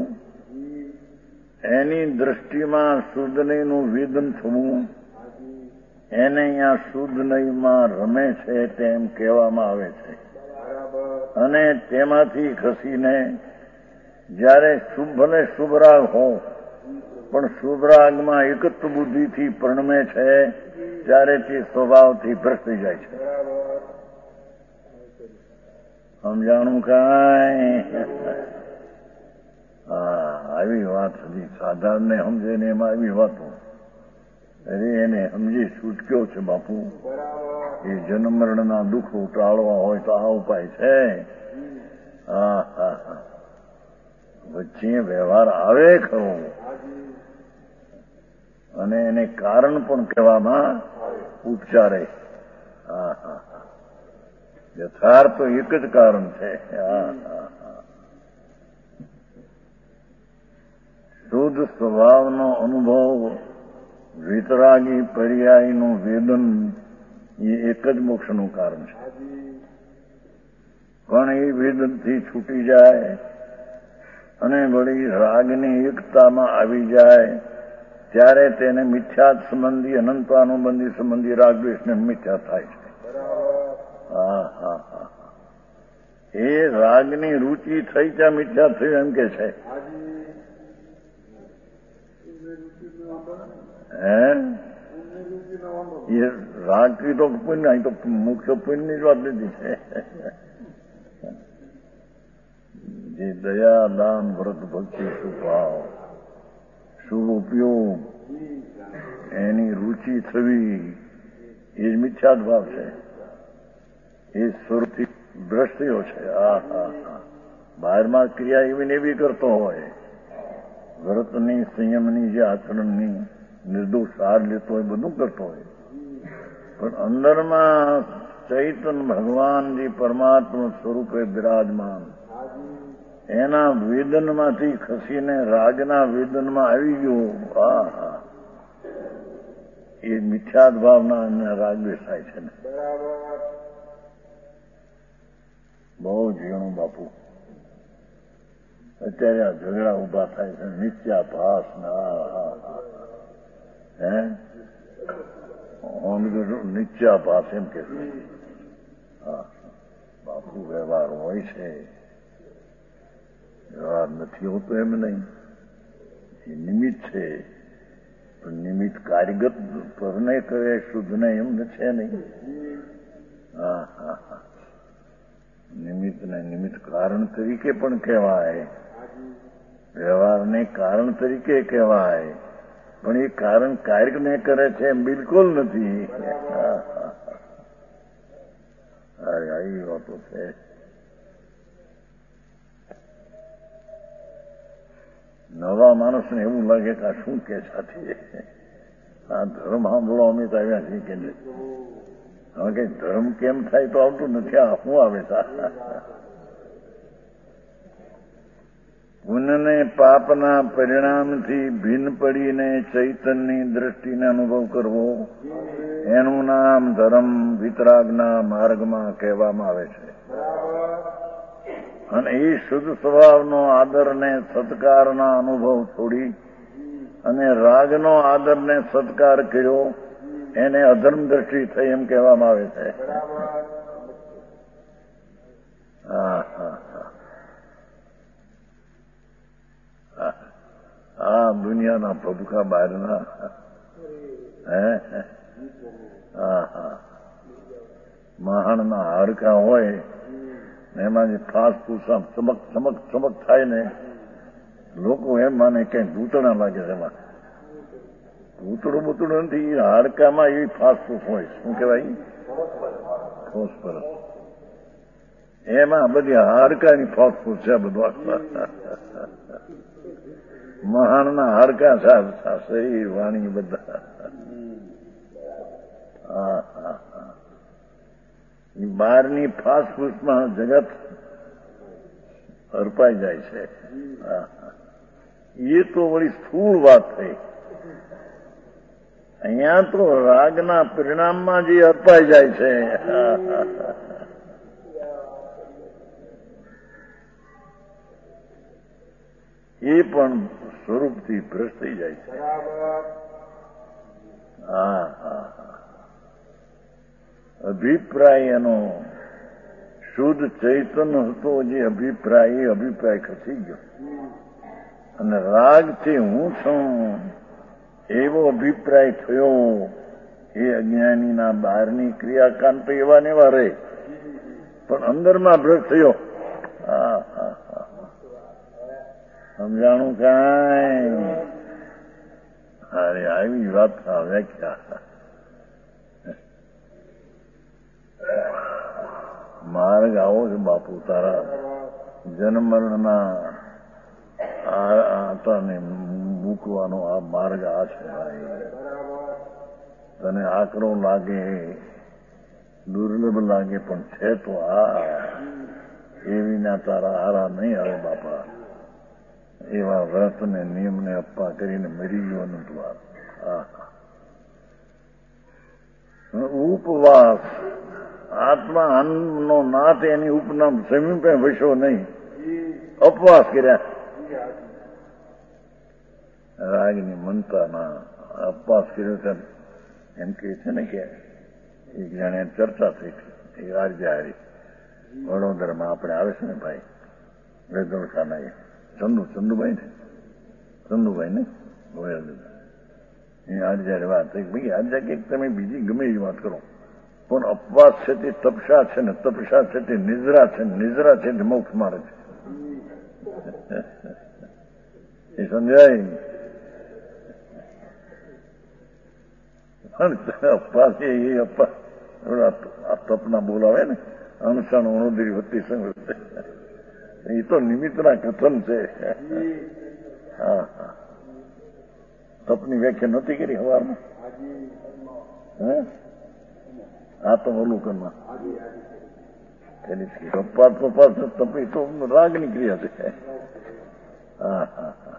એની દ્રષ્ટિમાં શુદ્ધ નહીંનું વેદન થવું, એને અહીંયા શુદ્ધ નહીંમાં રમે છે તેમ કહેવામાં આવે છે. અને તેમાંથી ખસીને જ્યારે શુભ ભલે શુભરાગ હો, પણ શુભરાગમાં એકત્વ બુદ્ધિથી પરણમે છે, ત્યારે તે સ્વભાવથી ભ્રષ્ટ થઈ જાય છે. સમજાણું કાંઈ? હા, આવી વાત હતી. સાધારણને સમજે ને એમાં આવી વાતો. અરે એને સમજી છૂટક્યો છે બાપુ. એ જન્મ મરણના દુઃખ ટાળવા હોય તો આ ઉપાય છે. હા હા હા વચ્ચે વ્યવહાર આવે ખરો, અને એને કારણ પણ કહેવામાં ઉપચારે. હા હા હા યથાર્થ તો એક જ કારણ છે. હા હા હા શુદ્ધ સ્વભાવનો અનુભવ, વિતરાગી પર્યાયનું વેદન, એ એક જ મોક્ષનું કારણ છે. પણ એ વેદનથી છૂટી જાય અને વળી રાગની એકતામાં આવી જાય, ત્યારે તેને મિથ્યા સંબંધી અનંતાનુબંધી સંબંધી રાગદ્વેષને મિથ્યા થાય છે. હા હા હા એ રાગની રુચિ થઈ ત્યાં મિથ્યા થયું એમ કે છે. હે એ રાગ કી તો પુણ્ય, અહીં તો મુખ્ય પુણ્યની જ વાત લીધી છે. જે દયા દાન વ્રત ભક્તિ સુભાવ શુભ ઉપયોગ એની રુચિ થવી, એ જ મિથ્યાદ ભાવ છે. એ સ્વરૂપથી દ્રષ્ટિઓ છે. હા હા હા બહારમાં ક્રિયા એવી ને એવી કરતો હોય, વ્રતની સંયમની જે આચરણની નિર્દોષ સાર લેતો હોય, બધું કરતો હોય, પણ અંદરમાં ચૈતન ભગવાન જે પરમાત્મા સ્વરૂપે બિરાજમાન, એના વેદનમાંથી ખસીને રાગના વેદનમાં આવી ગયો. હા હા એ મિથ્યાદ ભાવના અને રાગ બેસાય છે ને. બહુ ઝીણું બાપુ. અત્યારે આ ઝઘડા ઉભા થાય છે, નિત્યા ભાસ ના હે નિત્યા ભાસ એમ કે હા બાપુ વ્યવહાર હોય છે, વ્યવહાર નથી હોતો એમ નહીં. એ નિમિત્ત છે, પણ નિમિત્ત કાર્યગત પરને કરે શુદ્ધ ને એમ છે નહીં. હા હા હા નિમિત્તને નિમિત્ત કારણ તરીકે પણ કહેવાય, વ્યવહારને કારણ તરીકે કહેવાય, પણ એ કારણ કાર્યને કરે છે એમ બિલકુલ નથી. આવી વાતો છે. નવા માણસને એવું લાગે કે આ શું કે સાથી, આ ધર્મ સાંભળો અમે તો આવ્યા છીએ કે હવે કઈ ધર્મ કેમ થાય તો આવતું નથી. આ શું આવે છે? પુણ્યને પાપના પરિણામથી ભિન્ન પડીને ચૈતનની દ્રષ્ટિને અનુભવ કરવો, એનું નામ ધર્મ વિતરાગના માર્ગમાં કહેવામાં આવે છે. અને એ શુદ્ધ સ્વભાવનો આદર ને સત્કારના અનુભવ છોડી અને રાગનો આદર ને સત્કાર કર્યો એને અધર્મ દ્રષ્ટિ થઈ એમ કહેવામાં આવે છે. હા હા હા આ દુનિયાના ભભૂકા બહારના હે હા હા મહાણના હાડકા હોય ને એમાં જે ફાસ ફૂસ ચમક ચમક ચમક થાય ને લોકો એમ માને કઈ ભૂતળા લાગે છે. એમાં ભૂતળું ભૂતળું નથી, હાડકામાં એવી ફાસ ફૂસ હોય. શું કહેવાય? ફોસ્ફરસ. એમાં બધી હાડકાની ફાસ ફૂસ છે. બધું મહાણના હાડકા છે વાણી બધા. હા હા હા બહારની ફાસ ફૂસમાં જગત હરપાઈ જાય છે. એ તો વળી સ્થૂળ વાત થઈ. અહીંયા તો રાગના પરિણામમાં જે અર્પાઈ જાય છે એ પણ સ્વરૂપથી ભ્રષ્ટ થઈ જાય છે. હા હા હા અભિપ્રાય એનો શુદ્ધ ચૈતન્ય હતો. જે અભિપ્રાય એ અભિપ્રાય ખસી ગયો અને રાગથી હું છું એવો અભિપ્રાય થયો. એ અજ્ઞાનીના બહારની ક્રિયાકાંડ તો એવા ને એવા રહે, પણ અંદરમાં ભ્રષ્ટ થયો. હા હા હા સમજાણું કાંઈ? અરે આવી વાત વ્યાખ્યા માર્ગ આવો છે બાપુ. તારા જન્મ મરણના આતાને મૂકવાનો આ માર્ગ આ છે ભાઈ. તને આકરો લાગે, દુર્લભ લાગે, પણ છે તો આ. એવીના તારા હારા નહીં આવે બાપા. એવા વ્રત ને નિયમ ને અપ્પા કરીને મરી ગયો નતું આ. ઉપવાસ આત્મા અન્નનો નાથ એની ઉપનામ સમીપે વસ્યો નહીં. અપવાસ કર્યા રાગની મનતાના અપવાસ કર્યો છે એમ કે છે ને કે એક જણે ચર્ચા થઈ હતી. એ આર્યાહારી વડોદરામાં આપણે આવે છે ને ભાઈ વેદોળખાના એ ચંદુ ચંદુભાઈ ને ચંદુભાઈ ને ગોયલ એ આર્યારે વાત થઈ. ભાઈ આર્યા કે તમે બીજી ગમે એવી વાત કરો, પણ અપવાસ છે તે તપસા છે ને તપસા છે તે નિદ્રા છે ને નિદ્રા છે તે મોક્ષ મારે છે. એ સમજાય? અપવાસ એ અપવાસ આ તપના બોલાવે ને અણસણ અણુદરી વતી સંગ એ તો નિમિત્તના કથન છે. હા હા તપની વ્યાખ્યા નહોતી કરી સવારમાં. હે આ તો અવલોકનમાં અપવાસ અપવાસ તપી તો રાગની ક્રિયા છે. હા હા હા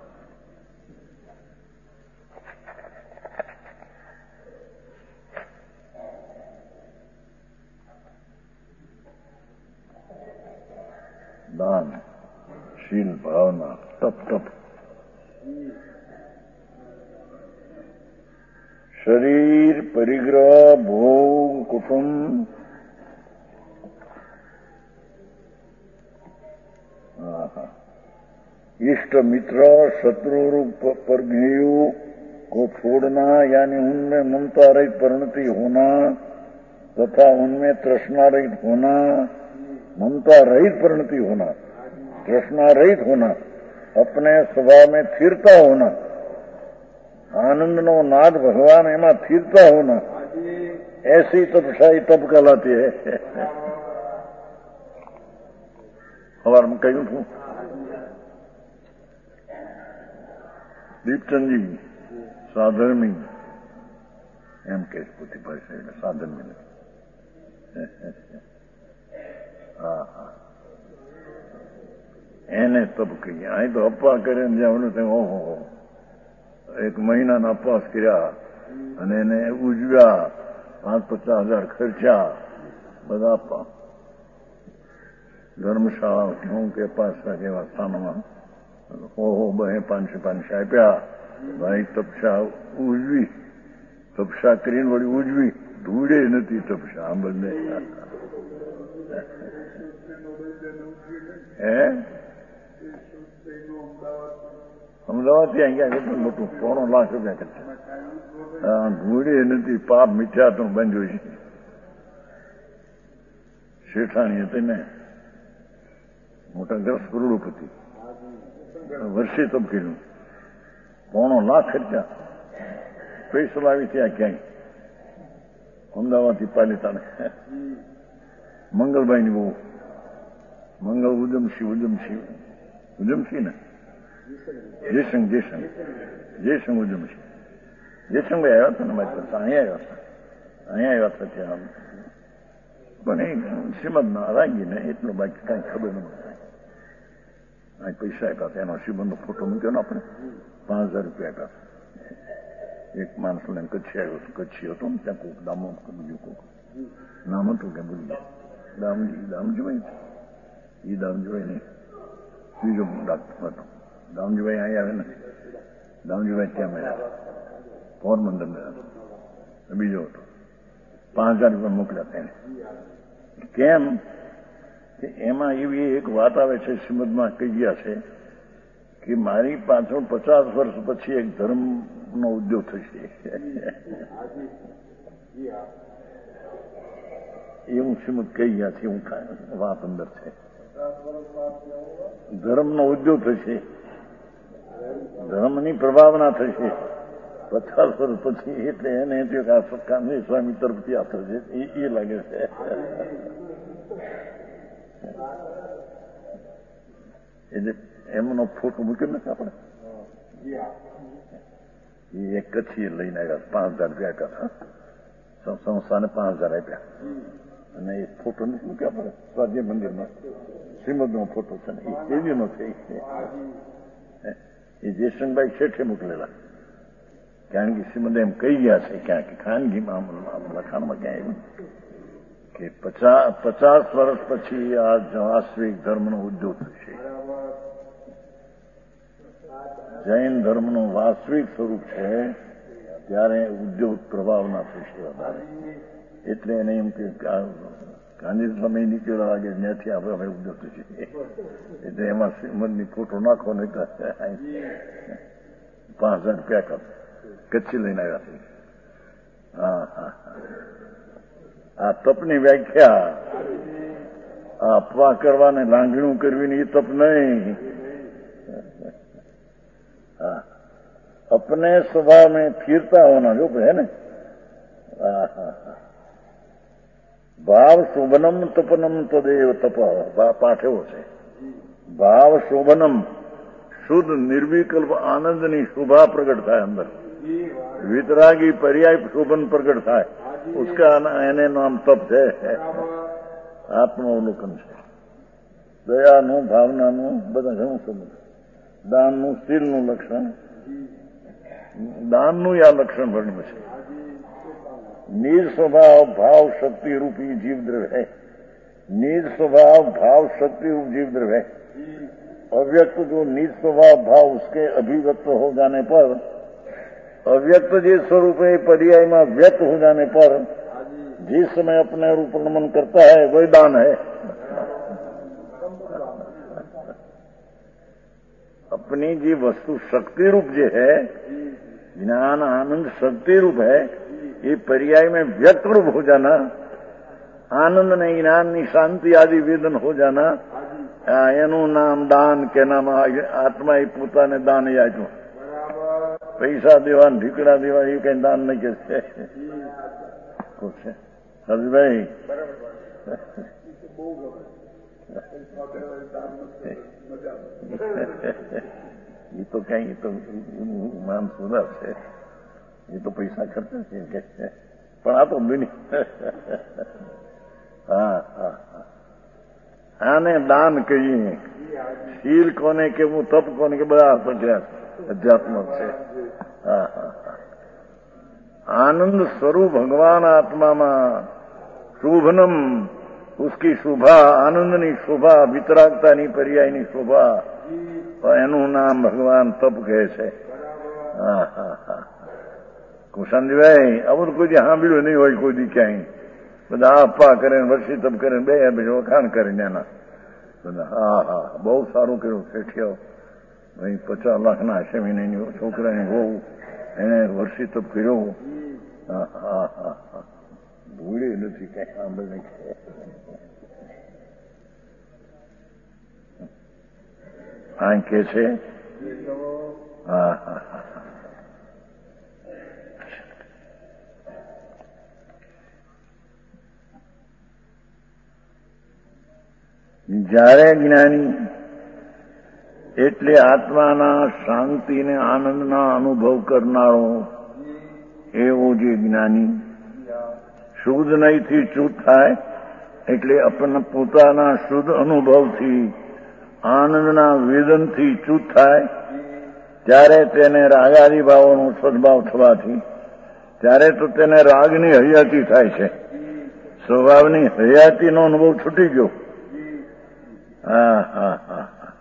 દાન શીલ ભાવના તપ તપ શરીર પરિગ્રહ ભોગ કુટુંબ इष्ट मित्र शत्रु पर ज्ञेयु को छोड़ना यानी उनमें ममता रहित परिणति होना तथा उनमें तृष्णा रहित होना, ममता रहित परिणति होना, तृष्णा रहित होना, अपने स्वभाव में स्थिरता होना, आनंद नो नाद भगवान एમાં स्थिरता होना, ऐसी तपशाही तप कहलाती है. સવારમાં કહ્યું છું દીપચંદજી સાધર્મી એમ કે પોતી ભાષા એટલે સાધર્મી નથી. હા હા એને તપ કહીએ. અહીં તો અપવાસ કરે ને જ્યાં ત્યાં ઓહો એક મહિનાના અપવાસ કર્યા અને એને ઉજવ્યા પાંચ પચાસ હજાર ખર્ચા બધા ધર્મશાળા હું કે પાછા કેવા સ્થાનોમાં હો હો બહે પાંચસો પાંચસો આપ્યા. ભાઈ તપસા ઉજવી, તપસા કરીને વળી ઉજવી, ધૂળે નથી તપસા આમ બંને. હે અમદાવાદ થી અહીંયા કેટલું મોટું પોણો લાખ રૂપિયા ખર્ચા. ધૂળે નથી, પાપ મીઠા તો બંધ્યો છે. શેઠાણી હતી ને મોટા ગ્રસ્ત કરોડોપતિ, વર્ષે તબકેલું પોણો લાખ ખર્ચા. પૈસા લાવી ત્યાં ક્યાંય અમદાવાદથી પાલિતાને મંગલભાઈની બહુ મંગળ ઉદમસિંહ ઉદમસિંહ ઉદમસિંહ ને જયસંગ જયસંગ જયસંગ ઉદમસિંહ જયસંગભાઈ આવ્યા હતા ને મારી પાસે. અહીંયા આવ્યા હતા અહીંયા આવ્યા હતા ત્યાં. પણ એ શ્રીમદના રાગીને એટલો બાકી કાંઈ ખબર ન પડે. આ પૈસા આપ્યા હતા, એનો શ્રીમદનો ફોટો મૂક્યો ને આપણે, પાંચ હજાર રૂપિયા આપ્યા હતા. એક માણસ લઈને કચ્છી આવ્યો હતો, કચ્છી હતો ને ત્યાં કોઈક દામો બીજું કોઈક નામ હતું કે ભૂલી ગયા. દામજી દામજીભાઈ એ દામજીભાઈ નહીં, બીજો ડાક્ટર હતો. દામજીભાઈ અહીં આવે ને, દામજીભાઈ ત્યાં મળ્યા, પોરબંદર મળ્યા. બીજો હતો, પાંચ હજાર રૂપિયા મોકલ્યા તેને. કેમ કે એમાં એવી એક વાત આવે છે, શ્રીમદમાં કહી ગયા છે કે મારી પાછળ પચાસ વર્ષ પછી એક ધર્મનો ઉદ્યોગ થશે. એવું શ્રીમદ કહી ગયા છે, હું વાત અંદર છે. ધર્મનો ઉદ્યોગ થશે, ધર્મની પ્રભાવના થશે પચાસ વર્ષ પછી. એટલે એને આ સત્કાની સ્વામી તરફથી આ થશે એ લાગે છે. એટલે એમનો ફોટો મૂક્યો નથી આપણે. એ એક કચ્છી લઈને આવ્યા, પાંચ હજાર રૂપિયા આપ્યા હતા સંસ્થાને, પાંચ હજાર આપ્યા. અને એ ફોટો નથી મૂક્યો આપણે સ્વાધ્યાય મંદિરમાં, શ્રીમદનો ફોટો છે ને, એ કેવીનો છે. એ જયશંકભાઈ શેઠે મોકલેલા, કારણ કે શ્રીમદ એમ કહી ગયા છે ક્યાંક ખાનગીમાં લખાણમાં ક્યાં એવું કે પચાસ પચાસ વર્ષ પછી આ વાસ્તવિક ધર્મનો ઉદ્યોગ થશે. જૈન ધર્મનું વાસ્તવિક સ્વરૂપ છે ત્યારે ઉદ્યોગ પ્રભાવના થશે વધારે. એટલે એને એમ કે ગાંધી સમય નીકળવા લાગે ત્યાંથી આપણે હવે ઉદ્યોગ થશે. એટલે એમાં શ્રીમદની ફોટો નાખો ને પાંચ હજાર રૂપિયા કર કચ્છી લઈને આવ્યા છે. હા હા આ તપની વ્યાખ્યા આ અફવા કરવાને લાંગણું કરવી ને એ તપ નહીં. हाँ अपने स्वभाव में फिरता होना जो है ना. भाव शोभनम तपनम तदेव तप पाठ એવો છે. ભાવ શોભનમ શુદ્ધ નિર્વિકલ્પ આનંદની શોભા પ્રગટ થાય અંદર. વિતરાગી પર્યાય શોભન પ્રગટ થાય, उसका એને નામ તપ છે. આત્માવલોકન છે, દયાનું ભાવનાનું બધા ઘણું સમજ. દાનનું શીલનું લક્ષણ, દાનનું આ લક્ષણ વર્ણન છે. નિજ સ્વભાવ ભાવ શક્તિ रूपी जीव द्रव्य है. निज स्वभाव भाव शक्ति रूप जीव द्रव्य है. अव्यक्त जो निज स्वभाव भाव उसके अभिव्यक्त हो जाने पर, अव्यक्त जिस स्वरूप है पर्याय में व्यक्त हो जाने पर जिस समय अपने रूप नमन करता है वही दान है. अपनी जी वस्तु शक्ति रूप जो है, ज्ञान आनंद शक्ति रूप है, ये पर्याय में व्यक्त रूप हो जाना, आनंद ने ज्ञान ની શાંતિ આદि વેદન हो जाना, એનું નામ દાન કે નામ આત્મા એ પોતાને દાન આપ્યું. પૈસા દેવા ઢીકડા દેવા એ કઈ દાન નહીં કે છે. હરભાઈ એ તો કઈ તો માન સુધાર છે, એ તો પૈસા ખર્ચે છે કે છે. પણ આ તો દુનિયા. હા હા આને દાન કહીએ. શીલ કોને કેવું, તપ કોને કે બધા પંચાયત અધ્યાત્મ છે. હા હા आनंद स्वरूप भगवान आत्मा में शुभनम उसकी शोभा आनंदनी शोभा वितरागतानी पर्यायनी शोभा एनु नाम भगवान तप कहे छे। हाँ हाँ हाँ समझवाय अब तो कोई सांभळ्युं नहीं होय कोई दी क्यांय बधा अप्पा करे वर्षी तप करे बे वखाण करे एना हाँ हाँ बहु सारू कर्युं सेठियो भाई पचास लाख ना आशे महीने छोकरा ने बहू એને વર્ષી તપ કર્યો। હા હા હા હા ભૂલી નથી કઈ સાંભળી આ કે છે। હા હા હા જ્યારે જ્ઞાની એટલે આત્માના શાંતિ ને આનંદના અનુભવ કરનારો એવો જે જ્ઞાની શુદ્ધ નહીંથી ચૂત થાય એટલે આપણને પોતાના શુદ્ધ અનુભવથી આનંદના વેદનથી ચૂત થાય ત્યારે તેને રાગાદી ભાવોનો સદભાવ થવાથી ત્યારે તો તેને રાગની હયાતી થાય છે। સ્વભાવની હયાતીનો અનુભવ છૂટી ગયો। હા હા હા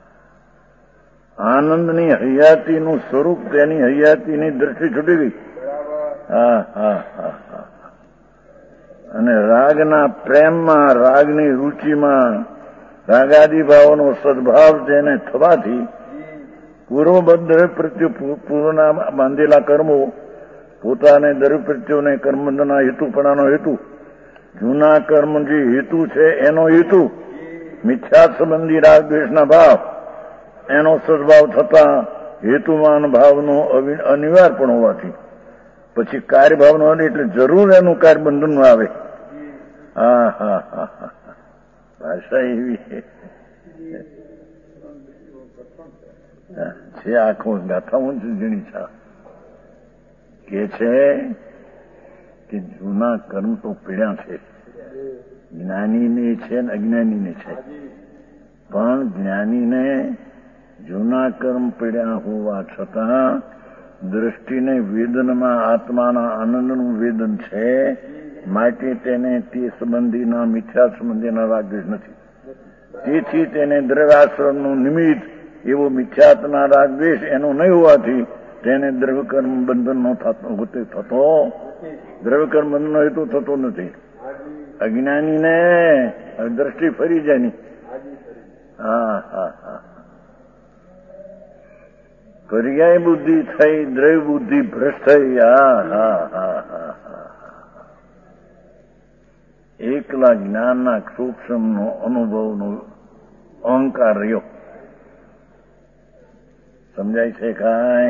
આનંદની હયાતીનું સ્વરૂપ તેની હયાતીની દ્રષ્ટિ છૂટી ગઈ। હા હા હા હા અને રાગના પ્રેમમાં રાગની રુચિમાં રાગાદી ભાવોનો સદભાવ તેને થવાથી પૂર્વબદ્ધ પ્રત્યુ પૂર્વના બાંધેલા કર્મો પોતાને દરેક પ્રત્યુને કર્મબંધના હેતુપણાનો હેતુ જૂના કર્મ જે હેતુ છે એનો હેતુ મિથ્યા સંબંધી રાગ દ્વેષના ભાવ એનો સદભાવ થતા હેતુમાન ભાવનો અનિવાર્ય પણ હોવાથી પછી કાર્યભાવનો એટલે જરૂર એનું કાર્ય બંધન આવે। હા હા હા હા ભાષા એવી છે આખો ગાથા ઊંચી ઝીણી છા કે છે કે જૂના કર્મ તો પીડ્યા છે જ્ઞાનીને છે ને અજ્ઞાનીને છે પણ જ્ઞાનીને જૂના કર્મ પીડ્યા હોવા છતાં દ્રષ્ટિને વેદનમાં આત્માના આનંદનું વેદન છે માટે તેને તે સંબંધીના મિથ્યા સંબંધીના રાગદ્વેષ નથી। તેથી તેને દ્રવ્યાશ્રમનું નિમિત્ત એવો મિથ્યાત્મના રાગદ્વેષ એનો નહીં હોવાથી તેને દ્રવ્યકર્મ બંધનનો થતો દ્રવ્યકર્મ બંધનનો હેતુ થતો નથી। અજ્ઞાનીને દ્રષ્ટિ ફરી જાય। હા હા હા પર્યાય બુદ્ધિ થઈ દ્રવ્ય બુદ્ધિ ભ્રષ્ટ થઈ। હા હા હા હા એકલા જ્ઞાનના સૂક્ષ્મનો અનુભવનો અહંકાર રહ્યો। સમજાય છે કાંઈ?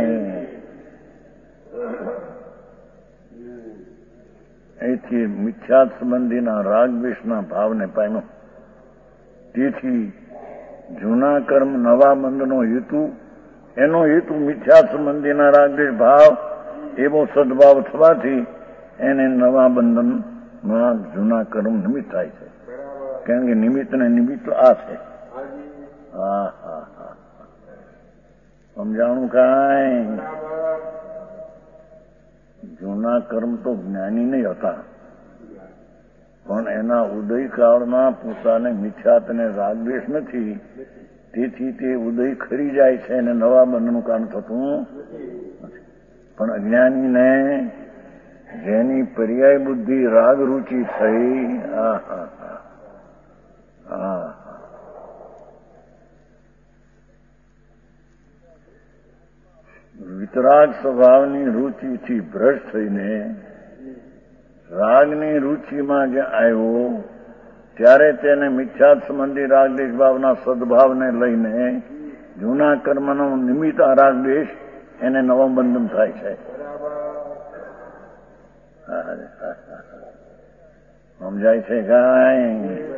અહીંથી મિથ્યા સંબંધીના રાગ દ્વેષના ભાવને પામ્યો। તેથી જૂના કર્મ નવા બંધનો હેતુ એનો હેતુ મિથ્યા સંબંધીના રાગદ્વેષ ભાવ એવો સદભાવ થવાથી એને નવા બંધનમાં જૂના કર્મ નિમિત્ત થાય છે। કારણ કે નિમિત્ત ને નિમિત્ત આ છે। હા હા હા સમજાણું કાંઈ? જૂના કર્મ તો જ્ઞાની નહીં હતા પણ એના ઉદયકાળમાં પોતાને મિથ્યાત્વને રાગદ્વેષ નથી તેથી તે ઉદય ખરી જાય છે અને નવા બંધનું કારણ થતું નથી। પણ અજ્ઞાનીને જેની પર્યાય બુદ્ધિ રાગ રૂચિ થઈ હા હા હા હા વિતરાગ સ્વભાવની રૂચિથી ભ્રષ્ટ થઈને રાગની રૂચિમાં જે આવ્યો ત્યારે તેને મિથ્યા સંબંધી રાગદ્વેષ ભાવના સદભાવને લઈને જૂના કર્મનો નિમિત્ત આ રાગદ્વેષ એને નવા બંધન થાય છે। સમજાય છે કાંઈ?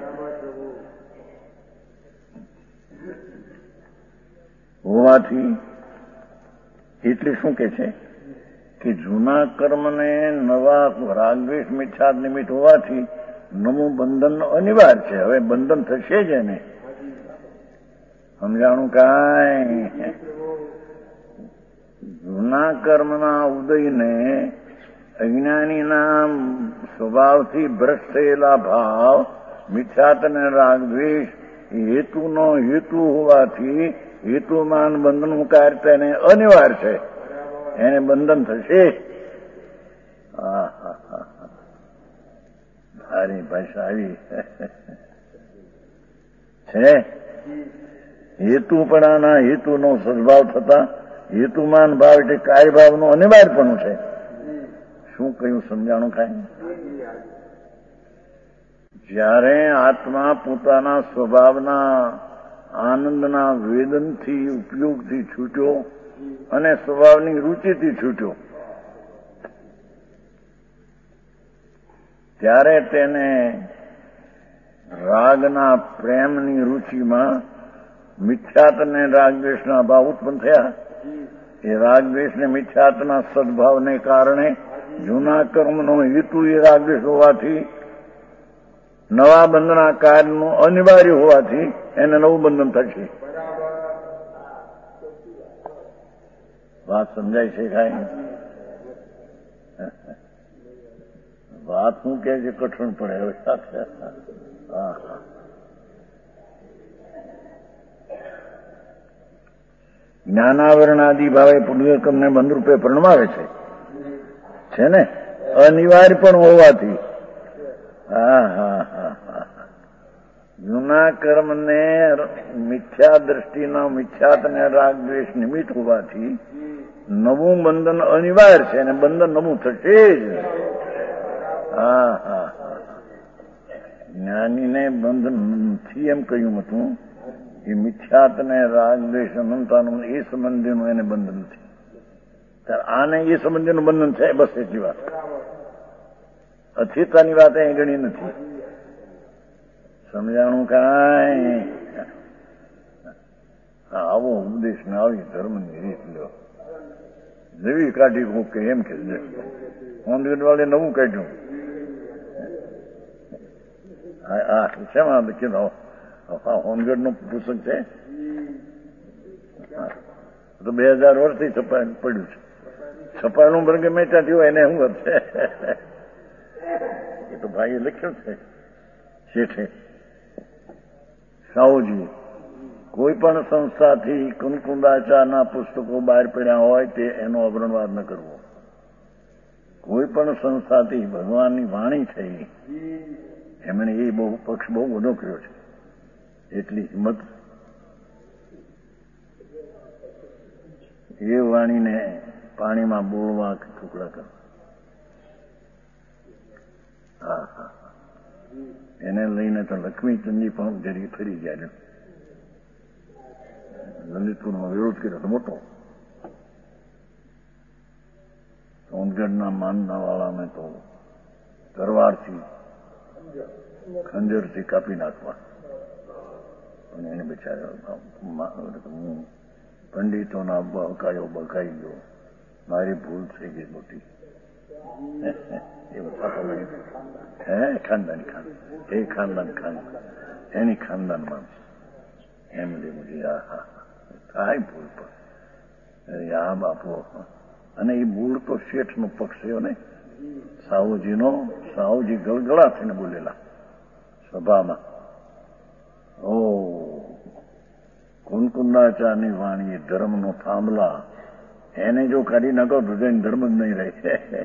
હોવાથી એટલે શું કે છે કે જૂના કર્મને નવા રાગદ્વેષ મિથ્યા નિમિત્ત હોવાથી નવું બંધન અનિવાર્ય છે। હવે બંધન થશે જ એને। સમજાણું કાંઈ? જૂના કર્મના ઉદયને અજ્ઞાનીના સ્વભાવથી ભ્રષ્ટ થયેલા ભાવ મિથ્યાત અને રાગ દ્વેષ હેતુનો હેતુ હોવાથી હેતુમાન બંધનનું કાર્ય તેને અનિવાર્ય છે, એને બંધન થશે. સારી ભાષા આવી છે. હેતુપણાના હેતુનો સદભાવ થતા હેતુમાન ભાવ એટલે કાર્યભાવનું અનિવાર્યપણું છે. શું કહ્યું સમજાણું કાંઈ? જ્યારે આત્મા પોતાના સ્વભાવના આનંદના વેદનથી ઉપયોગથી છૂટ્યો અને સ્વભાવની રુચિથી છૂટ્યો ત્યારે તેને રાગના પ્રેમની રુચિમાં મિથ્યાત અને રાગદ્વેષના ભાવ ઉત્પન્ન થયા. એ રાગદ્વેષ ને મિથ્યાતના સદભાવને કારણે જૂના કર્મનો હેતુ એ રાગદ્વેષ હોવાથી નવા બંધના કાર્યનું અનિવાર્ય હોવાથી એને નવું બંધન થશે. વાત સમજાય છે કાંઈ? વાત શું કે છે કઠણ પડે હવે સાથે. હા હા જ્ઞાનાવરણાદિ ભાવે પુણ્યકર્મને બંધરૂપે પરણવાવે છે છે ને અનિવાર્ય પણ હોવાથી. હા હા હા હા જૂના કર્મને મિથ્યા દ્રષ્ટિના મિથ્યાતને રાગ દ્વેષ નિમિત્ત હોવાથી નવું બંધન અનિવાર્ય છે અને બંધન નવું થશે જ. હા હા હા જ્ઞાનીને બંધન નથી એમ કહ્યું હતું. એ મિથ્યાતને રાગ દ્વેષ અનંતાનું એ સંબંધીનું એને બંધન નથી. આને એ સંબંધીનું બંધન છે બસ એટલી વાત. અચેતાની વાત અહીં ગણી નથી. સમજાણું કાંઈ? આવો ઉપદેશ ને આવી ધર્મની રીત લ્યો. જેવી કાઢી હું કે એમ કે હોંદગઢ વાળે નવું કાઢ્યું. હા શેમાં કીધું હોનગઢ નું પુસ્તક છે તો બે હજાર વર્ષથી છપાય પડ્યું છે. છપાયેલું પણ ગમે ત્યાં થયું એને શું છે એ તો ભાઈએ લખ્યું છે શેઠે સાહુજી. કોઈ પણ સંસ્થાથી કુંકુંદાચારના પુસ્તકો બહાર પડ્યા હોય તે એનો અવરણવાદ ન કરવો. કોઈ પણ સંસ્થાથી ભગવાનની વાણી થઈ એમણે એ બહુ પક્ષ બહુ બધો કર્યો છે. એટલી હિંમત એ વાણીને પાણીમાં બોળવા કે ટુકડા કરવા. હા હા એને લઈને તો લક્ષ્મીચંદજી પણ જરી ફરી ગયા. લલિતપુરનો વિરોધ કર્યો તો મોટો. સોનગઢના માનના વાળાને તો તરવારથી ખંજરથી કાપી નાખવા. અને એને બિચારા હું પંડિતોના બહકાયો બહકાઈ ગયો, મારી ભૂલ થઈ ગઈ મોટી. એવું થતો નહીં. હે ખાનદાન ખાન એ ખાનદાન ખાન એની ખાનદાન માણસ એમ લેવું આ હા થાય ભૂલ પણ આ બાપો. અને એ મૂળ તો શેઠનો પક્ષ થયો ને સાહુજીનો. સાહુજી ગળગળા થઈને બોલેલા સભામાં. ઓ કુંકુંદાચારની વાણી ધર્મનો થાંભલા એને જો કાઢી નાખો તો જઈને ધર્મ જ નહીં રહે.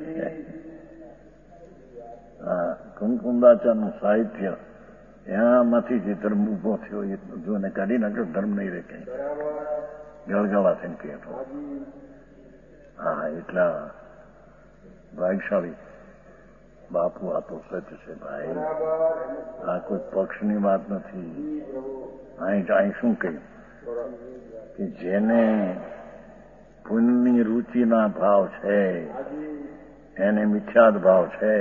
હા કુંકુંદાચારનું સાહિત્ય એનામાંથી જે ધર્મ ઉભો થયો એ જો એને કાઢી નાખ્યો ધર્મ નહીં રહે કઈ. ગળગળા થઈને કહેતો. હા એટલા ભાગશાળી બાપુ. આ તો સચ છે ભાઈ. આ કોઈ પક્ષની વાત નથી. અહીં અહીં શું કહ્યું કે જેને પુણ્યની રુચિના ભાવ છે એને મિથ્યાત ભાવ છે.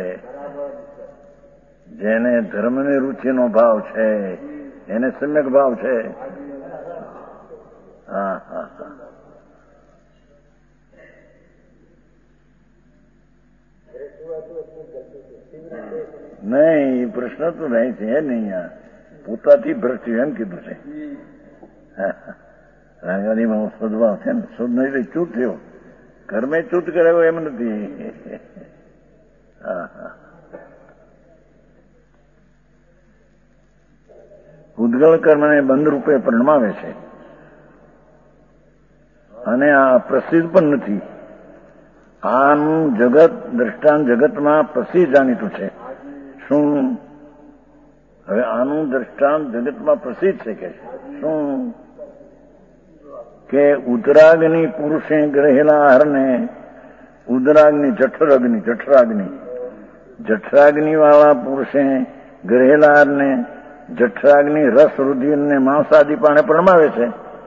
જેને ધર્મની રુચિનો ભાવ છે એને સમ્યક ભાવ છે. હા હા હા નહીં પ્રશ્ન તો નહીં છે નહીં. આ પોતાથી ભ્રષ્ટ એમ કીધું છે. રાંગાડીમાં સદભાવ છે ને. શુદ્ધ નહીં ચૂત થયો. ઘરમે ચૂત કરાવ્યો એમ નથી. હા હા ઉદ્ગલ કર્મને બંધ રૂપે પરમાવે છે અને આ પ્રસિદ્ધ પણ નથી. આનું જગત દ્રષ્ટાંત જગતમાં પ્રસિદ્ધ જાણીતું છે. શું હવે આનું દ્રષ્ટાંત જગતમાં પ્રસિદ્ધ છે કે શું કે ઉદરાગ્નિ પુરુષે ગ્રહેલા આહારને ઉદરાગ્નિ જઠરાગ્નિ જઠરાગ્નિ જઠરાગ્નિ વાળા પુરુષે ગ્રહેલા આહારને જઠરાગ્નિ રસ રુધિરને માંસાદી પાણે પરમાવે છે.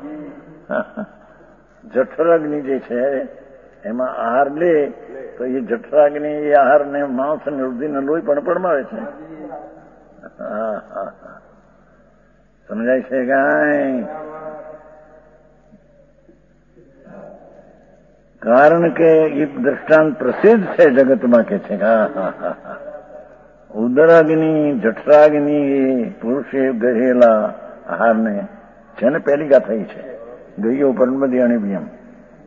જઠરાગ્નિ જે છે એમાં આહાર લે તો એ જઠરાગ્નિ એ આહારને માંસ અને રુધિરને લોહી પણ પરમાવે છે. હા હા હા સમજાય છે કાંઈ? કારણ કે એક દ્રષ્ટાંત પ્રસિદ્ધ છે જગતમાં કે છે. હા હા હા હા ઉદરાગ્નિ જઠરાગ્નિ પુરુષે ગહેલા આહારને છે ને પહેલી ગાથા છે ગયો પરમદિયાણી બી એમ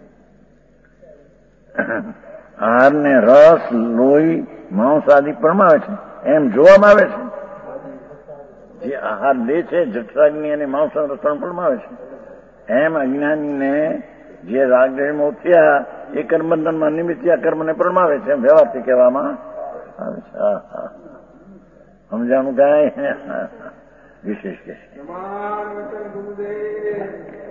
આહારને રસ લોહી માંસ આદિ પરમાવે છે એમ જોવામાં આવે છે. જે આહાર લે છે જઠરાગ્નિ અને માંસ રસણ પરમાવે છે એમ અજ્ઞાનીને જે રાગદેહમાં થયા એ કર્મબંધનમાં નિમિત્ત કર્મને પરમાવે છે એમ વ્યવહારથી કહેવામાં આવે છે. હા હા સમજાણું કાંઈ વિશેષ કે